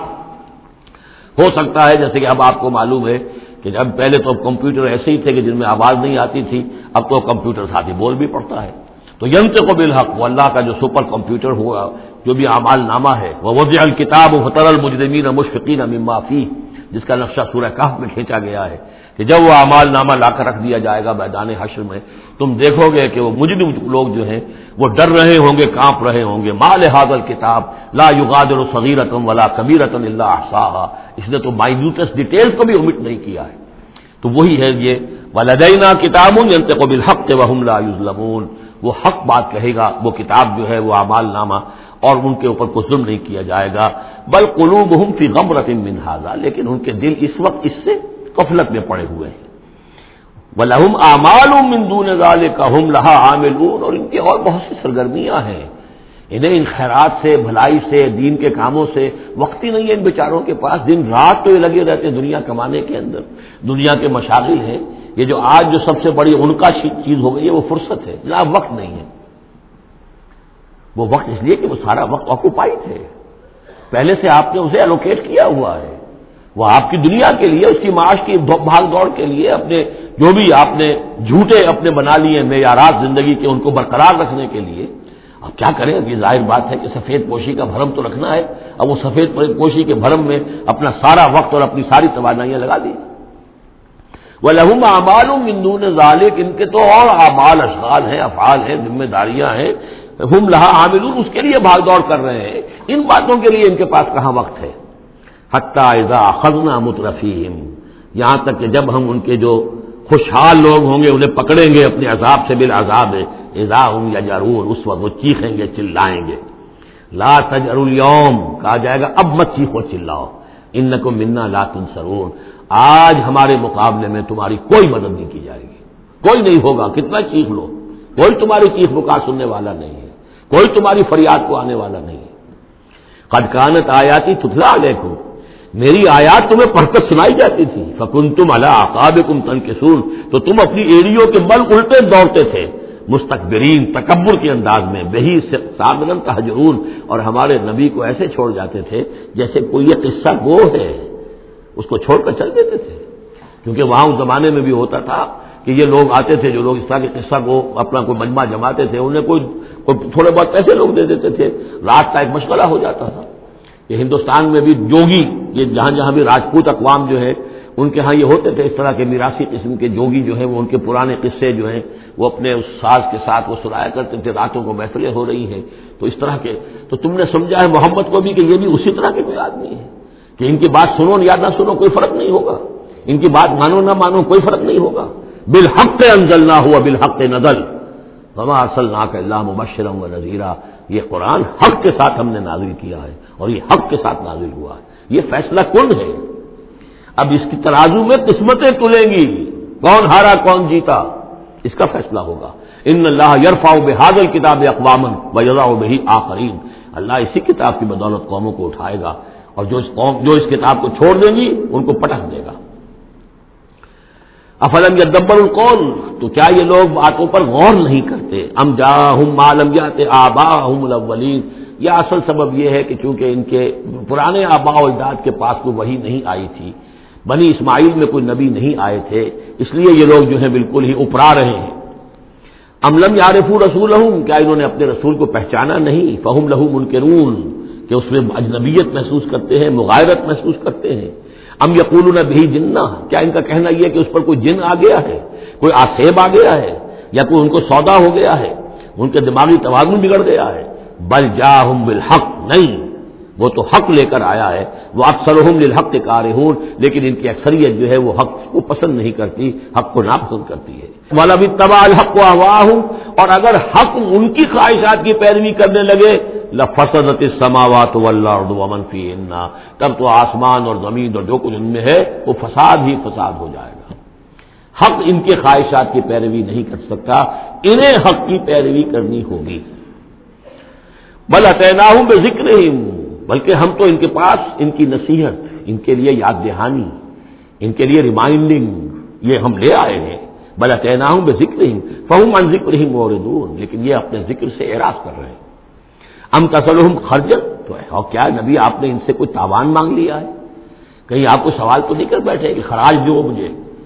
ہو سکتا ہے جیسے کہ اب آپ کو معلوم ہے کہ جب پہلے تو کمپیوٹر ایسے ہی تھے کہ جن میں آواز نہیں آتی تھی، اب تو کمپیوٹر ساتھ ہی بول بھی پڑتا ہے، تو ینطق بالحق وہ اللہ کا جو سپر کمپیوٹر ہوا، جو بھی اعمال نامہ ہے، وہ وضع الکتاب فتری المجرمین مشفقین مما فیہ، جس کا نقشہ سورہ کہف میں کھینچا گیا ہے کہ جب وہ اعمال نامہ لا کر رکھ دیا جائے گا میدان حشر میں، تم دیکھو گے کہ وہ مجرم لوگ جو ہیں وہ ڈر رہے ہوں گے، کانپ رہے ہوں گے، ما لہذا الکتاب لا یغادر صغیرۃ ولا کبیرۃ الا احصاها، اس نے تو مائنیوٹسٹ ڈیٹیلز کو بھی omit نہیں کیا ہے۔ تو وہی ہے یہ ولدینا کتاب ینطق بالحق وهم لا یظلمون، وہ حق بات کہے گا، وہ کتاب جو ہے وہ اعمال نامہ، اور ان کے اوپر کوئی ظلم نہیں کیا جائے گا۔ بل قلوبہم فی غمرۃ من ھذا، لیکن ان کے دل اس وقت اس سے غفلت میں پڑے ہوئے ہیں۔ وَلَهُمْ أَعْمَالٌ مِّن دُونِ ذَلِكَ هُمْ لَهَا عَامِلُونَ، اور ان کی اور بہت سی سرگرمیاں ہیں، انہیں ان خیرات سے، بھلائی سے، دین کے کاموں سے وقت ہی نہیں ہے ان بیچاروں کے پاس، دن رات تو یہ لگے رہتے ہیں دنیا کمانے کے اندر، دنیا کے مشاغل ہیں۔ یہ جو آج جو سب سے بڑی ان کا چیز ہو گئی ہے وہ فرصت ہے، جناب وقت نہیں ہے۔ وہ وقت اس لیے کہ وہ سارا وقت آکوپائڈ ہے، پہلے سے آپ نے اسے الوکیٹ کیا ہوا ہے، وہ آپ کی دنیا کے لیے، اس کی معاش کی بھاگ دوڑ کے لیے، اپنے جو بھی آپ نے جھوٹے اپنے بنا لیے معیارات زندگی کے، ان کو برقرار رکھنے کے لیے۔ اب کیا کریں، اب یہ ظاہر بات ہے کہ سفید پوشی کا بھرم تو رکھنا ہے، اب وہ سفید پوشی کے بھرم میں اپنا سارا وقت اور اپنی ساری توانائیاں لگا دی۔ وَلَهُمْ أَعْمَالٌ مِّن دُونِ ذَلِكَ، ان کے تو اور اعمال، اشغال ہیں، افعال ہیں، ذمہ داریاں ہیں، ہم لہا عاملون، اس کے لیے بھاگ دوڑ کر رہے ہیں، ان باتوں کے لیے ان کے پاس کہاں وقت ہے۔ حتی اذا اخذنا مترفیہم، یہاں تک کہ جب ہم ان کے جو خوشحال لوگ ہوں گے انہیں پکڑیں گے اپنے عذاب سے، بالعذاب اذا ہم یجرون، اس وقت وہ چیخیں گے، چلائیں گے۔ لا تجروا اليوم، کہا جائے گا اب مت چیخو چلاؤ، انکم منا لا تنصرون، آج ہمارے مقابلے میں تمہاری کوئی مدد نہیں کی جائے گی، کوئی نہیں ہوگا، کتنا چیخ لو، کوئی تمہاری چیخ پکار سننے والا نہیں ہے، کوئی تمہاری فریاد کو آنے والا نہیں ہے۔ قد کانت آیاتی تتلی علیکم، میری آیات تمہیں پڑھ کر سنائی جاتی تھی، فکنتم علی اعقابکم تنکصون، تو تم اپنی ایڑیوں کے بل الٹے دوڑتے تھے، مستکبرین، تکبر کے انداز میں، بہی سامنا تہجرون، اور ہمارے نبی کو ایسے چھوڑ جاتے تھے جیسے کوئی یہ قصہ گو ہے، اس کو چھوڑ کر چل دیتے تھے۔ کیونکہ وہاں اس زمانے میں بھی ہوتا تھا کہ یہ لوگ آتے تھے، جو لوگ اس طرح کے قصہ کو اپنا کوئی مجمع جماتے تھے، انہیں کوئی تھوڑے بہت پیسے لوگ دے دیتے تھے، رات کا ایک مشغلہ ہو جاتا تھا۔ یہ ہندوستان میں بھی جوگی، یہ جہاں جہاں بھی راجپوت اقوام جو ہے ان کے ہاں یہ ہوتے تھے، اس طرح کے میراثی قسم کے جوگی جو ہیں وہ ان کے پرانے قصے جو ہیں وہ اپنے اس ساز کے ساتھ وہ سنایا کرتے تھے، راتوں کو محفلیں ہو رہی ہیں تو اس طرح کے، تو تم نے سمجھا ہے محمد کو بھی کہ یہ بھی اسی طرح کے کوئی آدمی ہے کہ ان کی بات سنو یا نہ سنو کوئی فرق نہیں ہوگا، ان کی بات مانو نہ مانو کوئی فرق نہیں ہوگا۔ بالحق انزلناہ وبالحق نزل وما ارسلناک الا مبشرا ونذیرا، یہ قرآن حق کے ساتھ ہم نے نازل کیا ہے اور یہ حق کے ساتھ نازل ہوا ہے، یہ فیصلہ کن ہے۔ اب اس کی ترازو میں قسمتیں تلیں گی، کون ہارا کون جیتا اس کا فیصلہ ہوگا۔ ان اللہ یرفع بہذا الکتاب اقواما ویضع بہ آخرین، اللہ اسی کتاب کی بدولت قوموں کو اٹھائے گا، اور جو اس کتاب کو چھوڑ دیں گی ان کو پٹک دے گا۔ افلم یدبروا القول، تو کیا یہ لوگ باتوں پر غور نہیں کرتے؟ ام جاءہم ما لم یأت آباءہم الاولین، یہ اصل سبب یہ ہے کہ چونکہ ان کے پرانے آباء و اجداد کے پاس کوئی وحی نہیں آئی تھی، بنی اسماعیل میں کوئی نبی نہیں آئے تھے، اس لیے یہ لوگ جو ہیں بالکل ہی اپرا رہے ہیں۔ ام لم یعرفوا رسولہم، کیا انہوں نے اپنے رسول کو پہچانا نہیں؟ فہم لہ منکرون، کہ اس میں اجنبیت محسوس کرتے ہیں، مغایرت محسوس کرتے ہیں۔ ام یقولون بہ جنہ، کیا ان کا کہنا یہ ہے کہ اس پر کوئی جن آ گیا ہے، کوئی آسیب آ گیا ہے، یا کوئی ان کو سودا ہو گیا ہے، ان کے دماغی توازن بگڑ گیا ہے۔ بل جاءہم بالحق، نہیں، وہ تو حق لے کر آیا ہے. وہ اکثرہم للحق کارہون، لیکن ان کی اکثریت جو ہے وہ حق کو پسند نہیں کرتی، حق کو ناپسند کرتی ہے. وَلَوِ اتَّبَعَ الْحَقُّ أَهْوَاءَهُمْ، اور اگر حق ان کی خواہشات کی پیروی کرنے لگے لَفَسَدَتِ السَّمَاوَاتُ وَالْأَرْضُ وَمَنْ فِيهِنَّ، تب تو آسمان اور زمین اور جو کچھ ان میں ہے وہ فساد ہی فساد ہو جائے گا. حق ان کے خواہشات کی پیروی نہیں کر سکتا، انہیں حق کی پیروی کرنی ہوگی. بل اتیناہم بذکرہم، بلکہ ہم تو ان کے پاس ان کی نصیحت، ان کے لیے یاد دہانی، ان کے لیے ریمائنڈنگ یہ ہم لے آئے ہیں. بل اتیناہم بذکرہم فہم عن ذکرہم معرضون، لیکن یہ اپنے ذکر سے اعراض کر رہے ہیں. ام تسألہم خرجا، تو اور کیا نبی آپ نے ان سے کوئی تاوان مانگ لیا ہے؟ کہیں آپ کو سوال تو نہیں کر بیٹھے کہ خراج دو مجھے؟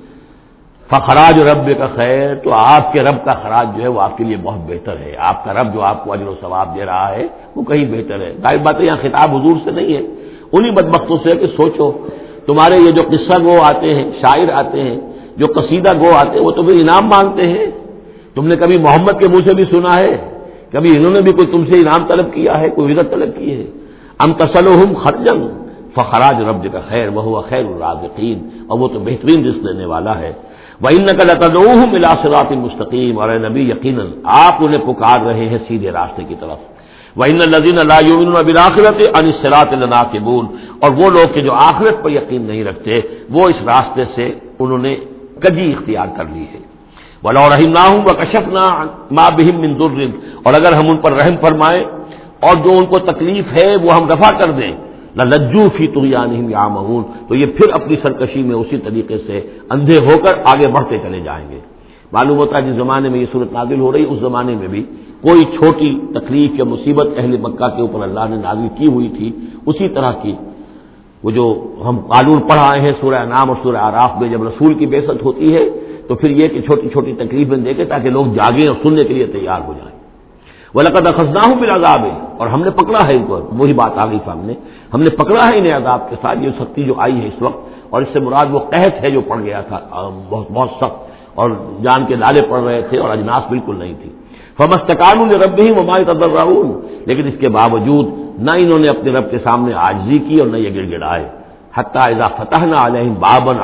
فخراج رب کا خیر، تو آپ کے رب کا خراج جو ہے وہ آپ کے لیے بہت بہتر ہے. آپ کا رب جو آپ کو اجر و ثواب دے رہا ہے وہ کہیں بہتر ہے. ظاہر بات ہے یہاں خطاب حضور سے نہیں ہے، انہی بدبختوں سے کہ سوچو تمہارے یہ جو قصہ گو آتے ہیں، شاعر آتے ہیں، جو قصیدہ گو آتے ہیں، وہ تو پھر انعام مانگتے ہیں. تم نے کبھی محمد کے منہ سے بھی سنا ہے؟ کبھی انہوں نے بھی کوئی تم سے انعام طلب کیا ہے، کوئی عزت طلب کی ہے؟ ام تسألہم خرجا فخراج رب کا خیر وہو خیر الرازقین، اور وہ تو بہترین رزق دینے والا ہے. وَإِنَّكَ لَتَدْعُوهُمْ إِلَىٰ صِرَاطٍ مُّسْتَقِيمٍ، اور اے نبی یقیناً آپ انہیں پکار رہے ہیں سیدھے راستے کی طرف. وَإِنَّ الَّذِينَ لَا يُؤْمِنُونَ بِالْآخِرَةِ عَنِ الصِّرَاطِ لَنَاكِبُونَ، اور وہ لوگ کہ جو آخرت پر یقین نہیں رکھتے وہ اس راستے سے انہوں نے کجی اختیار کر لی ہے. وَلَوْ رَحِمْنَاهُمْ وَكَشَفْنَا مَا بِهِم مِّن ضُرٍّ، اور اگر ہم ان پر رحم فرمائیں اور جو ان کو تکلیف ہے وہ ہم رفع کر دیں، لَلَجُّوا فِي طُغْيَانِهِمْ يَعْمَهُونَ، تو یہ پھر اپنی سرکشی میں اسی طریقے سے اندھے ہو کر آگے بڑھتے چلے جائیں گے. معلوم ہوتا ہے جس زمانے میں یہ صورت نازل ہو رہی، اس زمانے میں بھی کوئی چھوٹی تکلیف یا مصیبت اہل مکہ کے اوپر اللہ نے نازل کی ہوئی تھی اسی طرح کی. وہ جو ہم قانون پڑھ آئے ہیں سورہ انعام اور سورہ اعراف میں، جب رسول کی بعثت ہوتی ہے تو پھر یہ کہ چھوٹی چھوٹی تکلیفیں دے کے تاکہ لوگ جاگیں اور سننے کے لیے تیار ہو جائیں. وَلَقَدْ أَخَذْنَاهُم بِالْعَذَابِ، اور ہم نے پکڑا ہے ان کو، وہی بات آ گئی سامنے، ہم نے پکڑا ہے انہیں عذاب کے ساتھ. یہ سختی جو آئی ہے اس وقت، اور اس سے مراد وہ قحط ہے جو پڑ گیا تھا بہت بہت سخت، اور جان کے نالے پڑ رہے تھے اور اجناس بالکل نہیں تھی. فَمَا اسْتَكَانُوا لِرَبِّهِمْ وَمَا يَتَضَرَّعُونَ، لیکن اس کے باوجود نہ انہوں نے اپنے رب کے سامنے عاجزی کی اور نہ یہ گڑ گڑائے. حَتَّىٰ إِذَا فَتَحْنَا عَلَيْهِمْ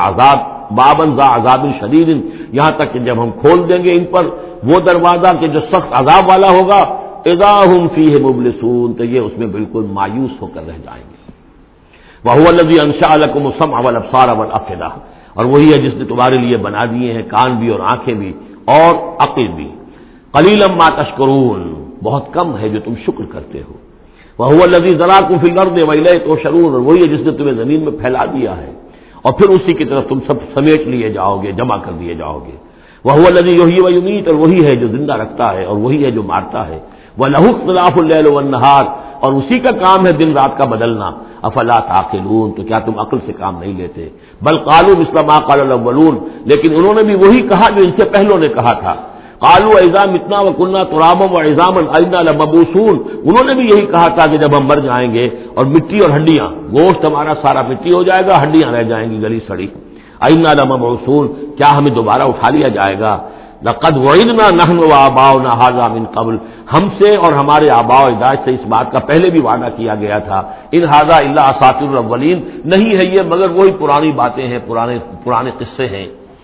بابًا ذا عذاب شدید، یہاں تک کہ جب ہم کھول دیں گے ان پر وہ دروازہ کہ جو سخت عذاب والا ہوگا، اذا هم فیہ مبلسون، تو یہ اس میں بالکل مایوس ہو کر رہ جائیں گے. وہو الذی انشأ لکم السمع والابصار والافئدہ، اور وہی ہے جس نے تمہارے لیے بنا دیے ہیں کان بھی اور آنکھیں بھی اور عقل بھی. قلیلا ما تشکرون، بہت کم ہے جو تم شکر کرتے ہو. وہو الذی ذراکم فی الارض والیہ تحشرون، اور وہی ہے جس نے تمہیں زمین میں پھیلا دیا ہے اور پھر اسی کی طرف تم سب سمیٹ لیے جاؤ گے، جمع کر دیے جاؤ گے. وہو الذی یحیی ویمیت، اور وہی ہے جو زندہ رکھتا ہے اور وہی ہے جو مارتا ہے. وَلَهُ اخْتِلَافُ اللَّيْلِ وَالنَّهَارِ، اور اسی کا کام ہے دن رات کا بدلنا. افلا تعقلون، تو کیا تم عقل سے کام نہیں لیتے؟ بل قالوا مثل ما قال الاولون، لیکن انہوں نے بھی وہی کہا جو ان سے پہلوں نے کہا تھا. قالوا اذا متنا وكنا ترابا وعظاما انا لمبعوثون، انہوں نے بھی یہی کہا تھا کہ جب ہم مر جائیں گے اور مٹی اور ہڈیاں، گوشت ہمارا سارا مٹی ہو جائے گا، ہڈیاں رہ جائیں گی گلی سڑی. انا لمبعوثون، کیا ہمیں دوبارہ اٹھا لیا جائے گا؟ لقد وعدنا نحن وآباؤنا هذا من قبل، ہم سے اور ہمارے آباء و اجداد سے اس بات کا پہلے بھی وعدہ کیا گیا تھا. ان هذا الا اساطیر الاولین، نہیں ہے یہ مگر وہی پرانی باتیں ہیں، پرانے قصے ہیں.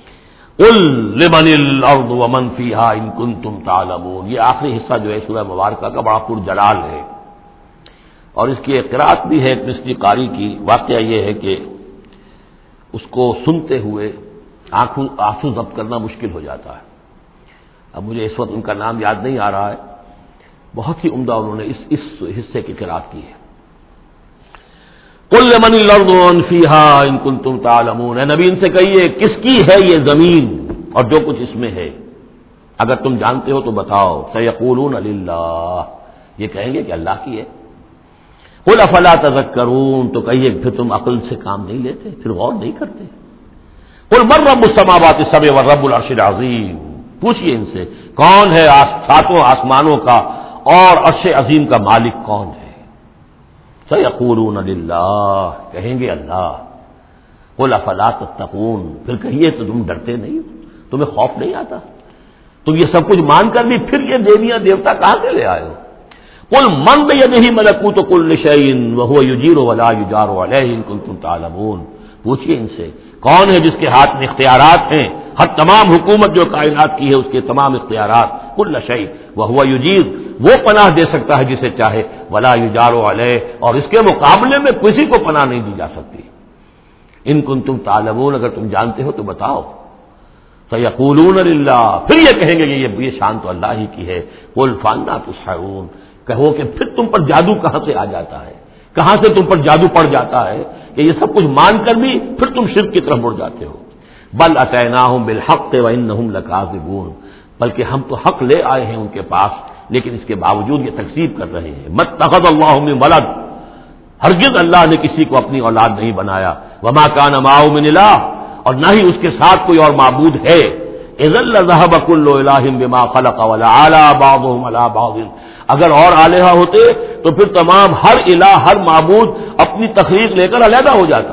قل لمن الارض ومن فیہا ان کنتم تعلمون، یہ آخری حصہ جو ہے سورہ مبارکہ کا بڑا پرجلال ہے، اور اس کی ایک قرات بھی ہے ایک مصری قاری کی. واقعہ یہ ہے کہ اس کو سنتے ہوئے آنسو ضبط کرنا مشکل ہو جاتا ہے. اب مجھے اس وقت ان کا نام یاد نہیں آ رہا ہے، بہت ہی عمدہ انہوں نے اس حصے کی قرات کی ہے. قل لمن الارض ومن فیہا ان کنتم تعلمون، اے نبی ان سے کہیے کس کی ہے یہ زمین اور جو کچھ اس میں ہے، اگر تم جانتے ہو تو بتاؤ. سیقولون للہ، یہ کہیں گے کہ اللہ کی ہے. قل افلا تذکرون، تو کہیے پھر تم عقل سے کام نہیں لیتے، پھر غور نہیں کرتے. قل من رب السماوات السبع والرب العرش العظیم، پوچھئے ان سے کون ہے ساتوں آسمانوں کا اور عرش عظیم کا مالک کون ہے. سیقولون للہ، کہیں گے اللہ. قل افلا تتقون، پھر کہیے تو تم ڈرتے نہیں، تمہیں خوف نہیں آتا؟ تم یہ سب کچھ مان کر بھی پھر یہ دیویاں دیوتا کہاں سے لے آئے ہو؟ قل من بیدہ ملکوت کل شیء وہو یجیر ولا یجار علیہ ان کنتم تعلمون، پوچھئے ان سے کون ہے جس کے ہاتھ میں اختیارات ہیں، ہر تمام حکومت جو کائنات کی ہے اس کے تمام اختیارات، کل شیء وہو یجیر، وہ پناہ دے سکتا ہے جسے چاہے، ولا یجار علیہ، اور اس کے مقابلے میں کسی کو پناہ نہیں دی جا سکتی۔ ان کنتم تعلمون، اگر تم جانتے ہو تو بتاؤ۔ سیقولون للہ، پھر یہ کہیں گے کہ یہ شان تو اللہ ہی کی ہے۔ قل فانا تسحرون، کہو کہ پھر تم پر جادو کہاں سے آ جاتا ہے، کہاں سے تم پر جادو پڑ جاتا ہے کہ یہ سب کچھ مان کر بھی پھر تم شرک کی طرف مڑ جاتے ہو۔ بل اتیناہم بالحق وانہم لکاذبون، بلکہ ہم تو حق لے آئے ہیں ان کے پاس، لیکن اس کے باوجود یہ تکذیب کر رہے ہیں۔ متخذ اللہ من ولد، ہرگز اللہ نے کسی کو اپنی اولاد نہیں بنایا، وما کان معہ من الہ، اور نہ ہی اس کے ساتھ کوئی اور معبود ہے۔ اذا لذهب كل الہ بما خلق ولعلى بعضهم على بعض، اگر اور الہا ہوتے تو پھر تمام ہر الہ، ہر معبود اپنی تخلیق لے کر علیحدہ ہو جاتا،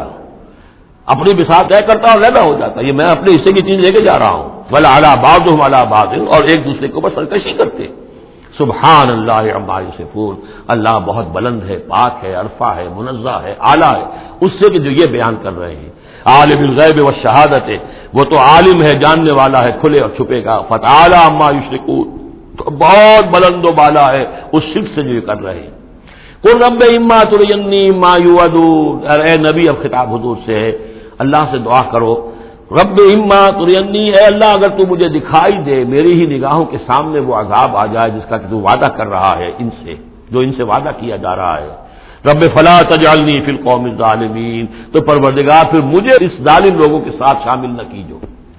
اپنی بساط طے کرتا اور علیحدہ ہو جاتا، یہ میں اپنے حصے کی چیز لے کے جا رہا ہوں، ولعلى بعضهم على بعض، اور ایک دوسرے کے اوپر سرکشی کرتے۔ سبحان اللہ عما یصفون، اللہ بہت بلند ہے، پاک ہے، عرفہ ہے، منزہ ہے، اعلیٰ ہے اس سے کہ جو یہ بیان کر رہے ہیں۔ عالم الغیب والشہادت، وہ تو عالم ہے، جاننے والا ہے کھلے اور چھپے کا، فتعالی عما یشرکون، تو بہت بلند و بالا ہے اس شرک سے جو یہ کر رہے ہیں۔ قل رب اما ترینی ما یوعدون، اے نبی اب خطاب حضور سے ہے، اللہ سے دعا کرو، رب اما ترینی، اے اللہ اگر تو مجھے دکھائی دے، میری ہی نگاہوں کے سامنے وہ عذاب آ جائے جس کا کہ تو وعدہ کر رہا ہے ان سے، جو ان سے وعدہ کیا جا رہا ہے، رب فلا تجعلنی فی القوم الظالمین، تو پروردگار پھر مجھے اس ظالم لوگوں کے ساتھ شامل نہ کیجو۔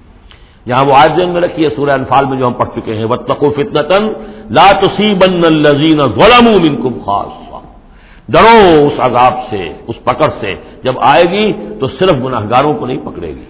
یہاں وہ آیت ذہن میں رکھیے سورہ انفال میں جو ہم پڑھ چکے ہیں، واتقوا فتنۃ لا تصیبن الذین ظلموا منکم خاصہ، ڈرو اس عذاب سے، اس پکڑ سے، جب آئے گی تو صرف گناہگاروں کو نہیں پکڑے گی۔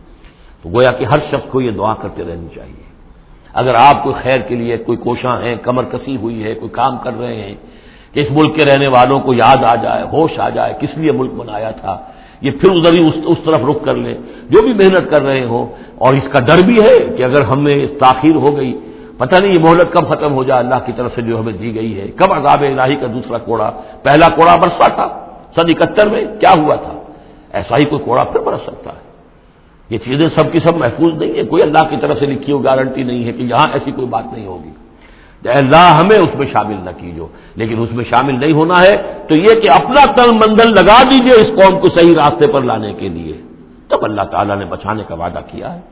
تو گویا کہ ہر شخص کو یہ دعا کرتے رہنی چاہیے، اگر آپ کوئی خیر کے لیے کوئی کوشاں ہیں، کمر کسی ہوئی ہے، کوئی کام کر رہے ہیں کہ اس ملک کے رہنے والوں کو یاد آ جائے، ہوش آ جائے کس لیے ملک بنایا تھا، یہ پھر ادھر ہی اس طرف رخ کر لیں، جو بھی محنت کر رہے ہوں، اور اس کا ڈر بھی ہے کہ اگر ہم نے تاخیر ہو گئی، پتہ نہیں یہ مہلت کب ختم ہو جائے اللہ کی طرف سے جو ہمیں دی گئی ہے، کب عذاب الہی کا دوسرا کوڑا، پہلا کوڑا برسا تھا سن 71 میں، کیا ہوا تھا، ایسا ہی کوئی کوڑا پھر برس سکتا ہے۔ یہ چیزیں سب کی سب محفوظ نہیں ہے، کوئی اللہ کی طرف سے لکھی ہوئی گارنٹی نہیں ہے کہ یہاں ایسی کوئی بات نہیں ہوگی، اللہ ہمیں اس میں شامل نہ کیجو، لیکن اس میں شامل نہیں ہونا ہے تو یہ کہ اپنا تن مندل لگا دیجئے اس قوم کو صحیح راستے پر لانے کے لیے، تب اللہ تعالیٰ نے بچانے کا وعدہ کیا ہے۔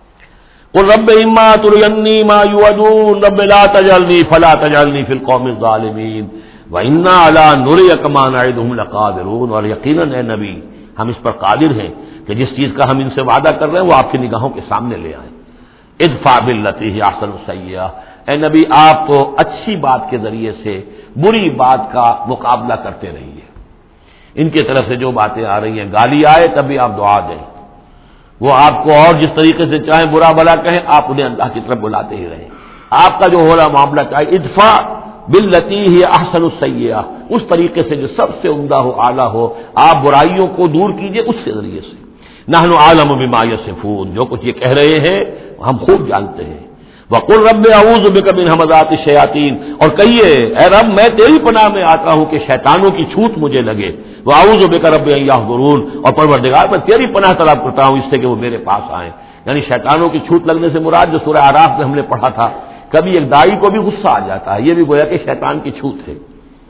قل رب اما ترینی ما یوعدون رب لا تجعلنی فلا تجعلنی فی القوم الظالمین وإنا علی نریک ما نعدہم لقادرون، اور یقیناً اے نبی ہم اس پر قادر ہیں کہ جس چیز کا ہم ان سے وعدہ کر رہے ہیں وہ آپ کی نگاہوں کے سامنے لے آئیں۔ ادفع باللتی ہی احسن السیئہ، اے نبی آپ تو اچھی بات کے ذریعے سے بری بات کا مقابلہ کرتے رہیے، ان کی طرف سے جو باتیں آ رہی ہیں، گالی آئے تب بھی آپ دعا دیں، وہ آپ کو اور جس طریقے سے چاہیں برا بھلا کہیں آپ انہیں اللہ کی طرف بلاتے ہی رہیں، آپ کا جو ہو رہا معاملہ چاہے ادفع باللتی ہی احسن السیئہ، اس طریقے سے جو سب سے عمدہ ہو، اعلیٰ ہو، آپ برائیوں کو دور کیجئے اس کے ذریعے سے۔ نحن اعلم بما یصفون، جو کچھ یہ کہہ رہے ہیں ہم خوب جانتے ہیں۔ وقل رب اعوذ بک من همزات الشیاطین، اور کہیے اے رب میں تیری پناہ میں آتا ہوں کہ شیطانوں کی چھوٹ مجھے لگے، واعوذ بک رب ان یحضرون، اور پروردگار میں تیری پناہ طلب کرتا ہوں اس سے کہ وہ میرے پاس آئیں۔ یعنی شیطانوں کی چھوٹ لگنے سے مراد جو سورہ اعراف میں ہم نے پڑھا تھا، کبھی ایک داعی کو بھی غصہ آ جاتا ہے، یہ بھی گویا کہ شیطان کی چھوٹ ہے۔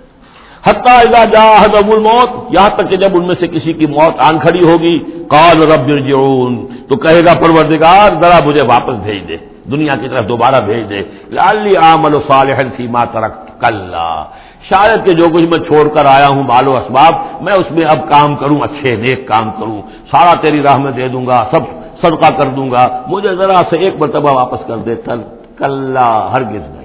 حتی اذا جاء احدهم الموت، یہاں تک کہ جب ان میں سے کسی کی موت آن کھڑی ہوگی، قال رب ارجعون، تو کہے گا پروردگار ذرا مجھے واپس بھیج دے، دنیا کی طرف دوبارہ بھیج دے، لعلی اعمل صالحا فیما ترکت، کلا، شاید کہ جو کچھ میں چھوڑ کر آیا ہوں مال و اسباب، میں اس میں اب کام کروں، اچھے نیک کام کروں، سارا تیری راہ میں دے دوں گا، سب صدقہ کر دوں گا، مجھے ذرا سے ایک مرتبہ واپس کر دے، کلا، ہرگز نہیں،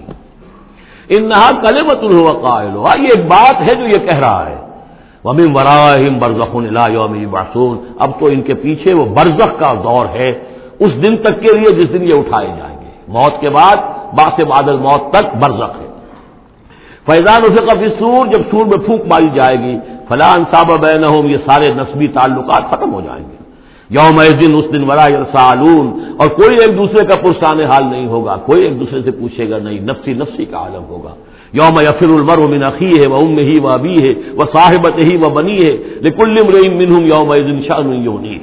انہا کلمۃ هو قائلها، یہ ایک بات ہے جو یہ کہہ رہا ہے، ومن ورائہم برزخ الی یوم یبعثون، اب تو ان کے پیچھے وہ برزخ کا دور ہے، اس دن تک کے لیے جس دن یہ اٹھائے جائیں گے، موت کے بعد بعث بعد الموت تک برزخ ہے۔ فاذا نفخ فی الصور، جب سور میں پھونک ماری جائے گی، فلا انصاب بینہم، یہ سارے نسبی تعلقات ختم ہو جائیں گے، یومئذ اس دن ولا یسالون، اور کوئی ایک دوسرے کا پرسان حال نہیں ہوگا، کوئی ایک دوسرے سے پوچھے گا نہیں، نفسی نفسی کا عالم ہوگا۔ یوم یفر المرء من اخیہ وامہ وابیہ وصاحبتہ وبنیہ لکل امرئ منہم یومئذ شأن یغنیہ۔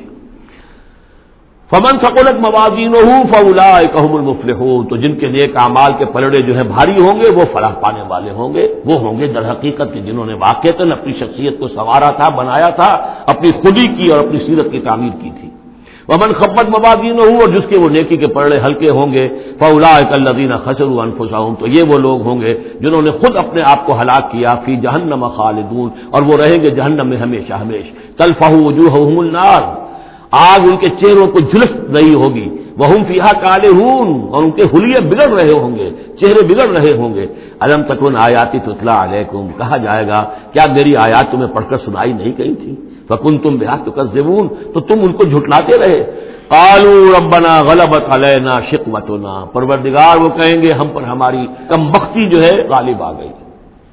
فمن ثقلت موازینہ فاولئک هم المفلحون، تو جن کے نیک اعمال کے پلڑے جو ہیں بھاری ہوں گے وہ فلاح پانے والے ہوں گے، وہ ہوں گے در حقیقت کہ جنہوں نے واقعتاً اپنی شخصیت کو سنوارا تھا، بنایا تھا، اپنی خودی کی اور اپنی سیرت کی تعمیر کی تھی۔ ومن خفت موازینہ، اور جس کے وہ نیکی کے پلڑے ہلکے ہوں گے، فاولئک الذین خسروا انفسهم، تو یہ وہ لوگ ہوں گے جنہوں نے خود اپنے آپ کو ہلاک کیا، فی جہنم خالدون، اور وہ رہیں گے جہنم میں ہمیشہ ہمیش، تلفح وجوہہم النار، آگ ان کے چہروں کو جھلس رہی ہوگی، وہم فیہا کالہون، اور ان کے حلیے بگڑ رہے ہوں گے، چہرے بگڑ رہے ہوں گے۔ الم تکن آیاتی تتلی علیکم، کہا جائے گا کیا میری آیات تمہیں پڑھ کر سنائی نہیں گئی تھی؟ فکنتم بہا تکذبون، تو تم ان کو جھٹلاتے رہے۔ قالوا ربنا غلبت علینا شقوتنا، پروردگار وہ کہیں گے ہم پر ہماری کم بختی جو ہے غالب آ گئی،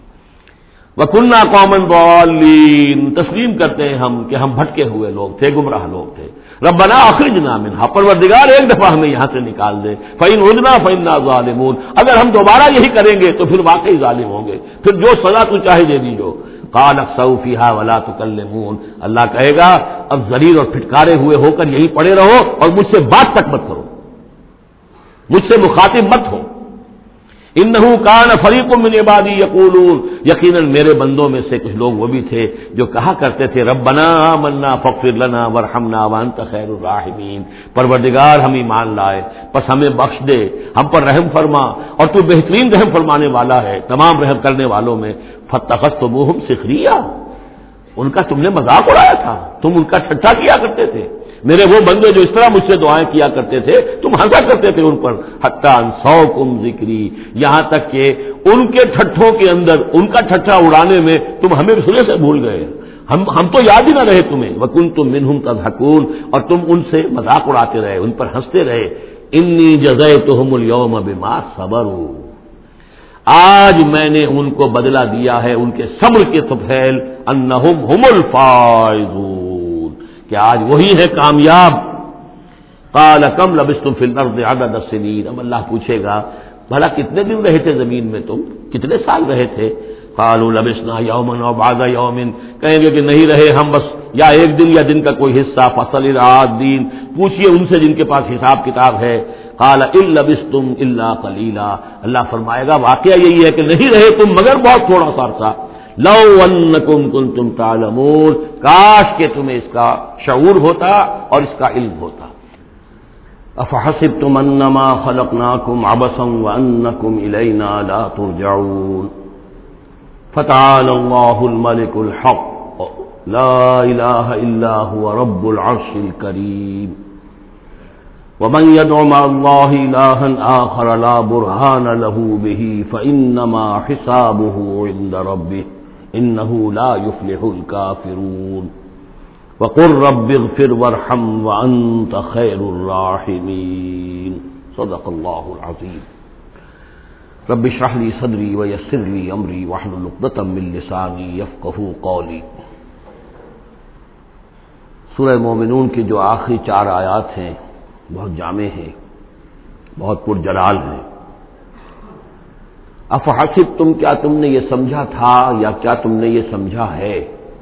وَكُنَّا قَوْمًا ضَالِّينَ، تسلیم کرتے ہیں ہم کہ ہم بھٹکے ہوئے لوگ تھے، گمراہ لوگ تھے۔ ربنا اخرجنا منها، پروردگار ایک دفعہ ہمیں یہاں سے نکال دے، فَإِنْ عُدْنَا فَإِنَّا ظَالِمُونَ، اگر ہم دوبارہ یہی کریں گے تو پھر واقعی ظالم ہوں گے، پھر جو سزا تو چاہے دے دیجو۔ قَالَ اخْسَئُوا فِيهَا وَلَا تُكَلِّمُونَ، اللہ کہے گا اب ذلیل اور پھٹکارے ہوئے ہو کر یہی پڑے رہو اور مجھ سے بات تک مت کرو، مجھ سے مخاطب مت ہو۔ انہ کان فریق من عبادی یقولون، یقیناً میرے بندوں میں سے کچھ لوگ وہ بھی تھے جو کہا کرتے تھے ربنا آمنا فاغفر لنا وارحمنا وانت خیر الراحمین، پروردگار ہم ایمان لائے پس ہمیں بخش دے، ہم پر رحم فرما اور تو بہترین رحم فرمانے والا ہے تمام رحم کرنے والوں میں۔ فاتخذتموہم سخریا، ان کا تم نے مذاق اڑایا تھا، تم ان کا ٹھٹھا کیا کرتے تھے، میرے وہ بندے جو اس طرح مجھ سے دعائیں کیا کرتے تھے تم ہنسا کرتے تھے ان پر۔ حتی انسوکم ذکری، یہاں تک کہ ان کے ٹھٹھوں کے اندر ان کا ٹھٹھا اڑانے میں تم ہمیں سنے سے بھول گئے، ہم تو یاد ہی نہ رہے تمہیں۔ وکنتم منہم تضحکون، اور تم ان سے مذاق اڑاتے رہے، ان پر ہنستے رہے۔ انی جزیتہم اليوم بما صبروا، آج میں نے ان کو بدلہ دیا ہے ان کے صبر کے طفیل، انہم هم الفائزون، کہ آج وہی ہے کامیاب۔ قال کم لبثتم فی الارض عدد السنین، اب اللہ پوچھے گا بھلا کتنے دن رہے تھے زمین میں، تم کتنے سال رہے تھے؟ قالوا لبثنا یوما او بعض یوم، کہیں گے کہ نہیں رہے ہم بس یا ایک دن یا دن کا کوئی حصہ۔ فصل العادین، پوچھئے ان سے جن کے پاس حساب کتاب ہے۔ قال ان لبثتم الا قلیلا، اللہ فرمائے گا واقعہ یہی ہے کہ نہیں رہے تم مگر بہت تھوڑا سا عرصہ۔ لو انکم کنتم تعلمون، کاش کہ تمہیں اس کا شعور ہوتا اور اس کا علم ہوتا۔ افحسبتم انما خلقناکم عبثا وانکم الینا لا ترجعون، فتعالى الله الملك الحق لا اله الا هو رب العرش الكريم، ومن يدع مع الله إلها آخر لا برهان له به فإنما حسابه عند ربه إنه لا يفلح الكافرون، وقل رب اغفر وارحم وأنت خير الراحمين۔ صدق الله العظيم۔ رب اشرح لي صدري ويسر لي أمري واحلل عقدة من لساني يفقهوا قولي۔ سورہ مومنون کی جو آخری 4 آیات ہیں بہت جامع ہیں، بہت پرجلال ہیں۔ افحسبتم، کیا تم نے یہ سمجھا تھا یا کیا تم نے یہ سمجھا ہے؟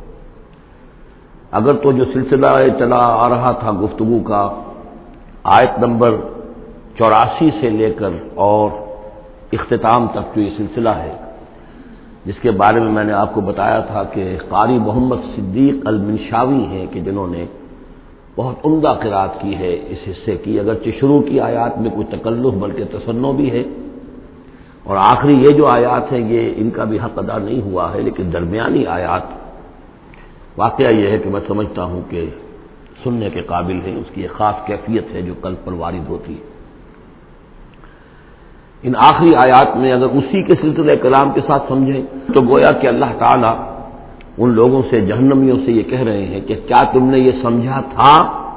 اگر تو جو سلسلہ چلا آ رہا تھا گفتگو کا آیت نمبر 84 سے لے کر اور اختتام تک جو یہ سلسلہ ہے، جس کے بارے میں نے آپ کو بتایا تھا کہ قاری محمد صدیق المنشاوی ہیں کہ جنہوں نے بہت عمدہ قرات کی ہے اس حصے کی، اگرچہ شروع کی آیات میں کوئی تکلف بلکہ تصنع بھی ہے، اور آخری یہ جو آیات ہیں یہ ان کا بھی حق ادا نہیں ہوا ہے، لیکن درمیانی آیات واقعہ یہ ہے کہ میں سمجھتا ہوں کہ سننے کے قابل ہے، اس کی ایک خاص کیفیت ہے جو قلب پر وارد ہوتی ہے۔ ان آخری آیات میں اگر اسی کے سلسلہ کلام کے ساتھ سمجھیں تو گویا کہ اللہ تعالی ان لوگوں سے، جہنمیوں سے یہ کہہ رہے ہیں کہ کیا تم نے یہ سمجھا تھا؟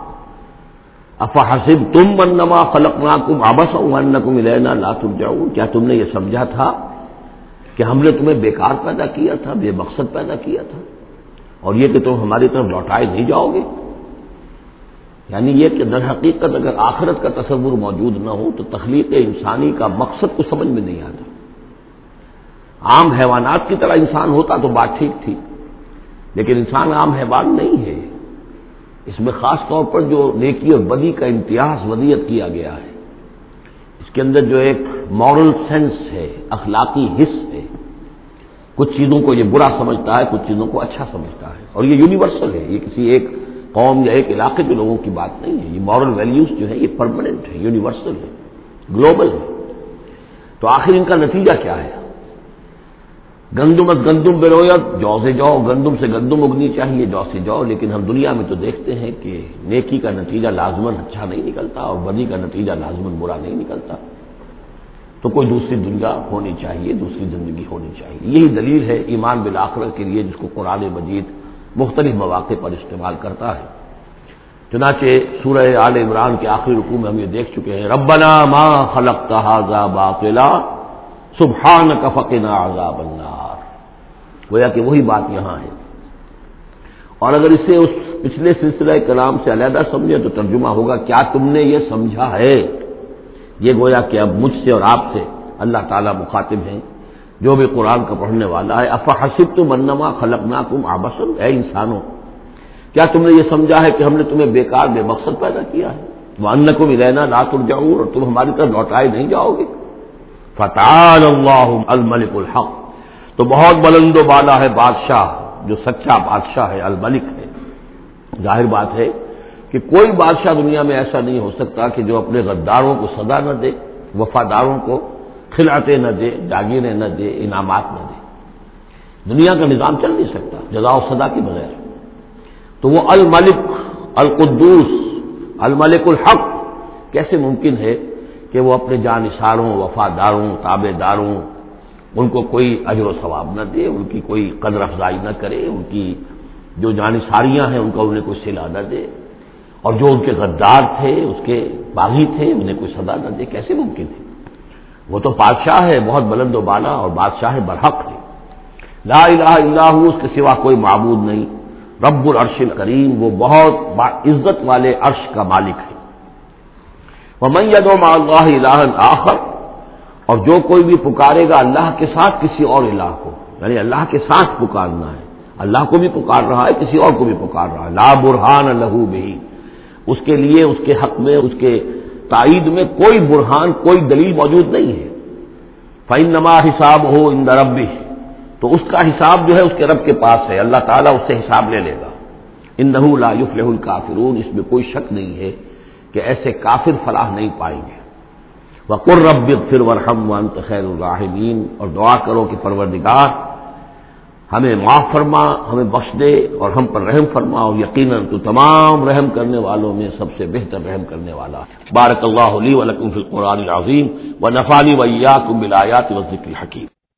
افحسبتم انما خلقناکم عبثا وانکم الینا لا ترجعون، کیا تم نے یہ سمجھا تھا کہ ہم نے تمہیں بیکار پیدا کیا تھا، بے مقصد پیدا کیا تھا، اور یہ کہ تم ہماری طرف لوٹائے نہیں جاؤ گے؟ یعنی یہ کہ در حقیقت اگر آخرت کا تصور موجود نہ ہو تو تخلیق انسانی کا مقصد کو سمجھ میں نہیں آتا۔ عام حیوانات کی طرح انسان ہوتا تو بات ٹھیک تھی، لیکن انسان عام حیوان نہیں ہے۔ اس میں خاص طور پر جو نیکی اور بدی کا امتیاز ودیت کیا گیا ہے، اس کے اندر جو ایک مورل سینس ہے، اخلاقی حس ہے، کچھ چیزوں کو یہ برا سمجھتا ہے، کچھ چیزوں کو اچھا سمجھتا ہے، اور یہ یونیورسل ہے، یہ کسی ایک قوم یا ایک علاقے کے لوگوں کی بات نہیں ہے۔ یہ مورل ویلیوز جو ہے یہ پرماننٹ ہے، یونیورسل ہے، گلوبل ہے۔ تو آخر ان کا نتیجہ کیا ہے؟ گندم از گندم برویت، جو سے جو، گندم سے گندم اگنی چاہیے، جو سے جو، لیکن ہم دنیا میں تو دیکھتے ہیں کہ نیکی کا نتیجہ لازماً اچھا نہیں نکلتا اور بدی کا نتیجہ لازماً برا نہیں نکلتا۔ تو کوئی دوسری دنیا ہونی چاہیے، دوسری زندگی ہونی چاہیے۔ یہی دلیل ہے ایمان بالآخرت کے لیے، جس کو قرآن مجید مختلف مواقع پر استعمال کرتا ہے۔ چنانچہ سورہ آل عمران کے آخری رکوع میں ہم یہ دیکھ چکے ہیں، ربنا ما خلقت ھذا باطلا سبحانک فقنا عذاب النار۔ گویا کہ وہی بات یہاں ہے، اور اگر اسے اس پچھلے سلسلہ کلام سے علیحدہ سمجھے تو ترجمہ ہوگا کیا تم نے یہ سمجھا ہے۔ یہ گویا کہ اب مجھ سے اور آپ سے اللہ تعالیٰ مخاطب ہیں، جو بھی قرآن کا پڑھنے والا ہے۔ افحسبتم انما خلقناکم عبثا، اے انسانوں کیا تم نے یہ سمجھا ہے کہ ہم نے تمہیں بیکار بے مقصد پیدا کیا ہے؟ وانکم الینا لا ترجعون، اور تم ہماری طرف لوٹائے نہیں جاؤ گے۔ فتعالى اللہ الملک الحق، تو بہت بلند و بالا ہے بادشاہ جو سچا بادشاہ ہے، الملک ہے۔ ظاہر بات ہے کہ کوئی بادشاہ دنیا میں ایسا نہیں ہو سکتا کہ جو اپنے غداروں کو سزا نہ دے، وفاداروں کو خلعتیں نہ دے، جاگیریں نہ دے، انعامات نہ دے۔ دنیا کا نظام چل نہیں سکتا جزا و سزا کے بغیر۔ تو وہ الملک القدوس الملک الحق کیسے ممکن ہے کہ وہ اپنے جانثاروں، وفاداروں، تابع داروں، ان کو کوئی اجر و ثواب نہ دے، ان کی کوئی قدر افزائی نہ کرے، ان کی جو جانثاریاں ہیں ان کا انہیں کوئی صلہ نہ دے، اور جو ان کے غدار تھے، اس کے باغی تھے، انہیں کوئی سزا نہ دے؟ کیسے ممکن ہے؟ وہ تو بادشاہ ہے، بہت بلند و بالا، اور بادشاہ برحق ہے۔ لا الہ الا ہو، اس کے سوا کوئی معبود نہیں۔ رب العرش الکریم، وہ بہت عزت والے عرش کا مالک ہے۔ ومن يدع مع اللہ الہا آخر، اور جو کوئی بھی پکارے گا اللہ کے ساتھ کسی اور الہ کو، یعنی اللہ کے ساتھ پکارنا ہے، اللہ کو بھی پکار رہا ہے، کسی اور کو بھی پکار رہا ہے، لا برہان لہ بہ، اس کے لیے اس کے حق میں، اس کے تائید میں کوئی برہان، کوئی دلیل موجود نہیں ہے۔ فإنما حسابہ عند ربہ، تو اس کا حساب جو ہے اس کے رب کے پاس ہے، اللہ تعالیٰ اس سے حساب لے لے گا۔ انہ لا یفلح الکافرون، اس میں کوئی شک نہیں ہے کہ ایسے کافر فلاح نہیں پائیں گے۔ وقل رب اغفر وارحم وانت خیر الراحمین، اور دعا کرو کہ پروردگار ہمیں معاف فرما، ہمیں بخش دے اور ہم پر رحم فرما، اور یقیناً تو تمام رحم کرنے والوں میں سب سے بہتر رحم کرنے والا ہے۔ بارک اللہ لی ولکم فی القرآن العظیم ونفعنی وإیاکم بالآیات والذکر الحکیم۔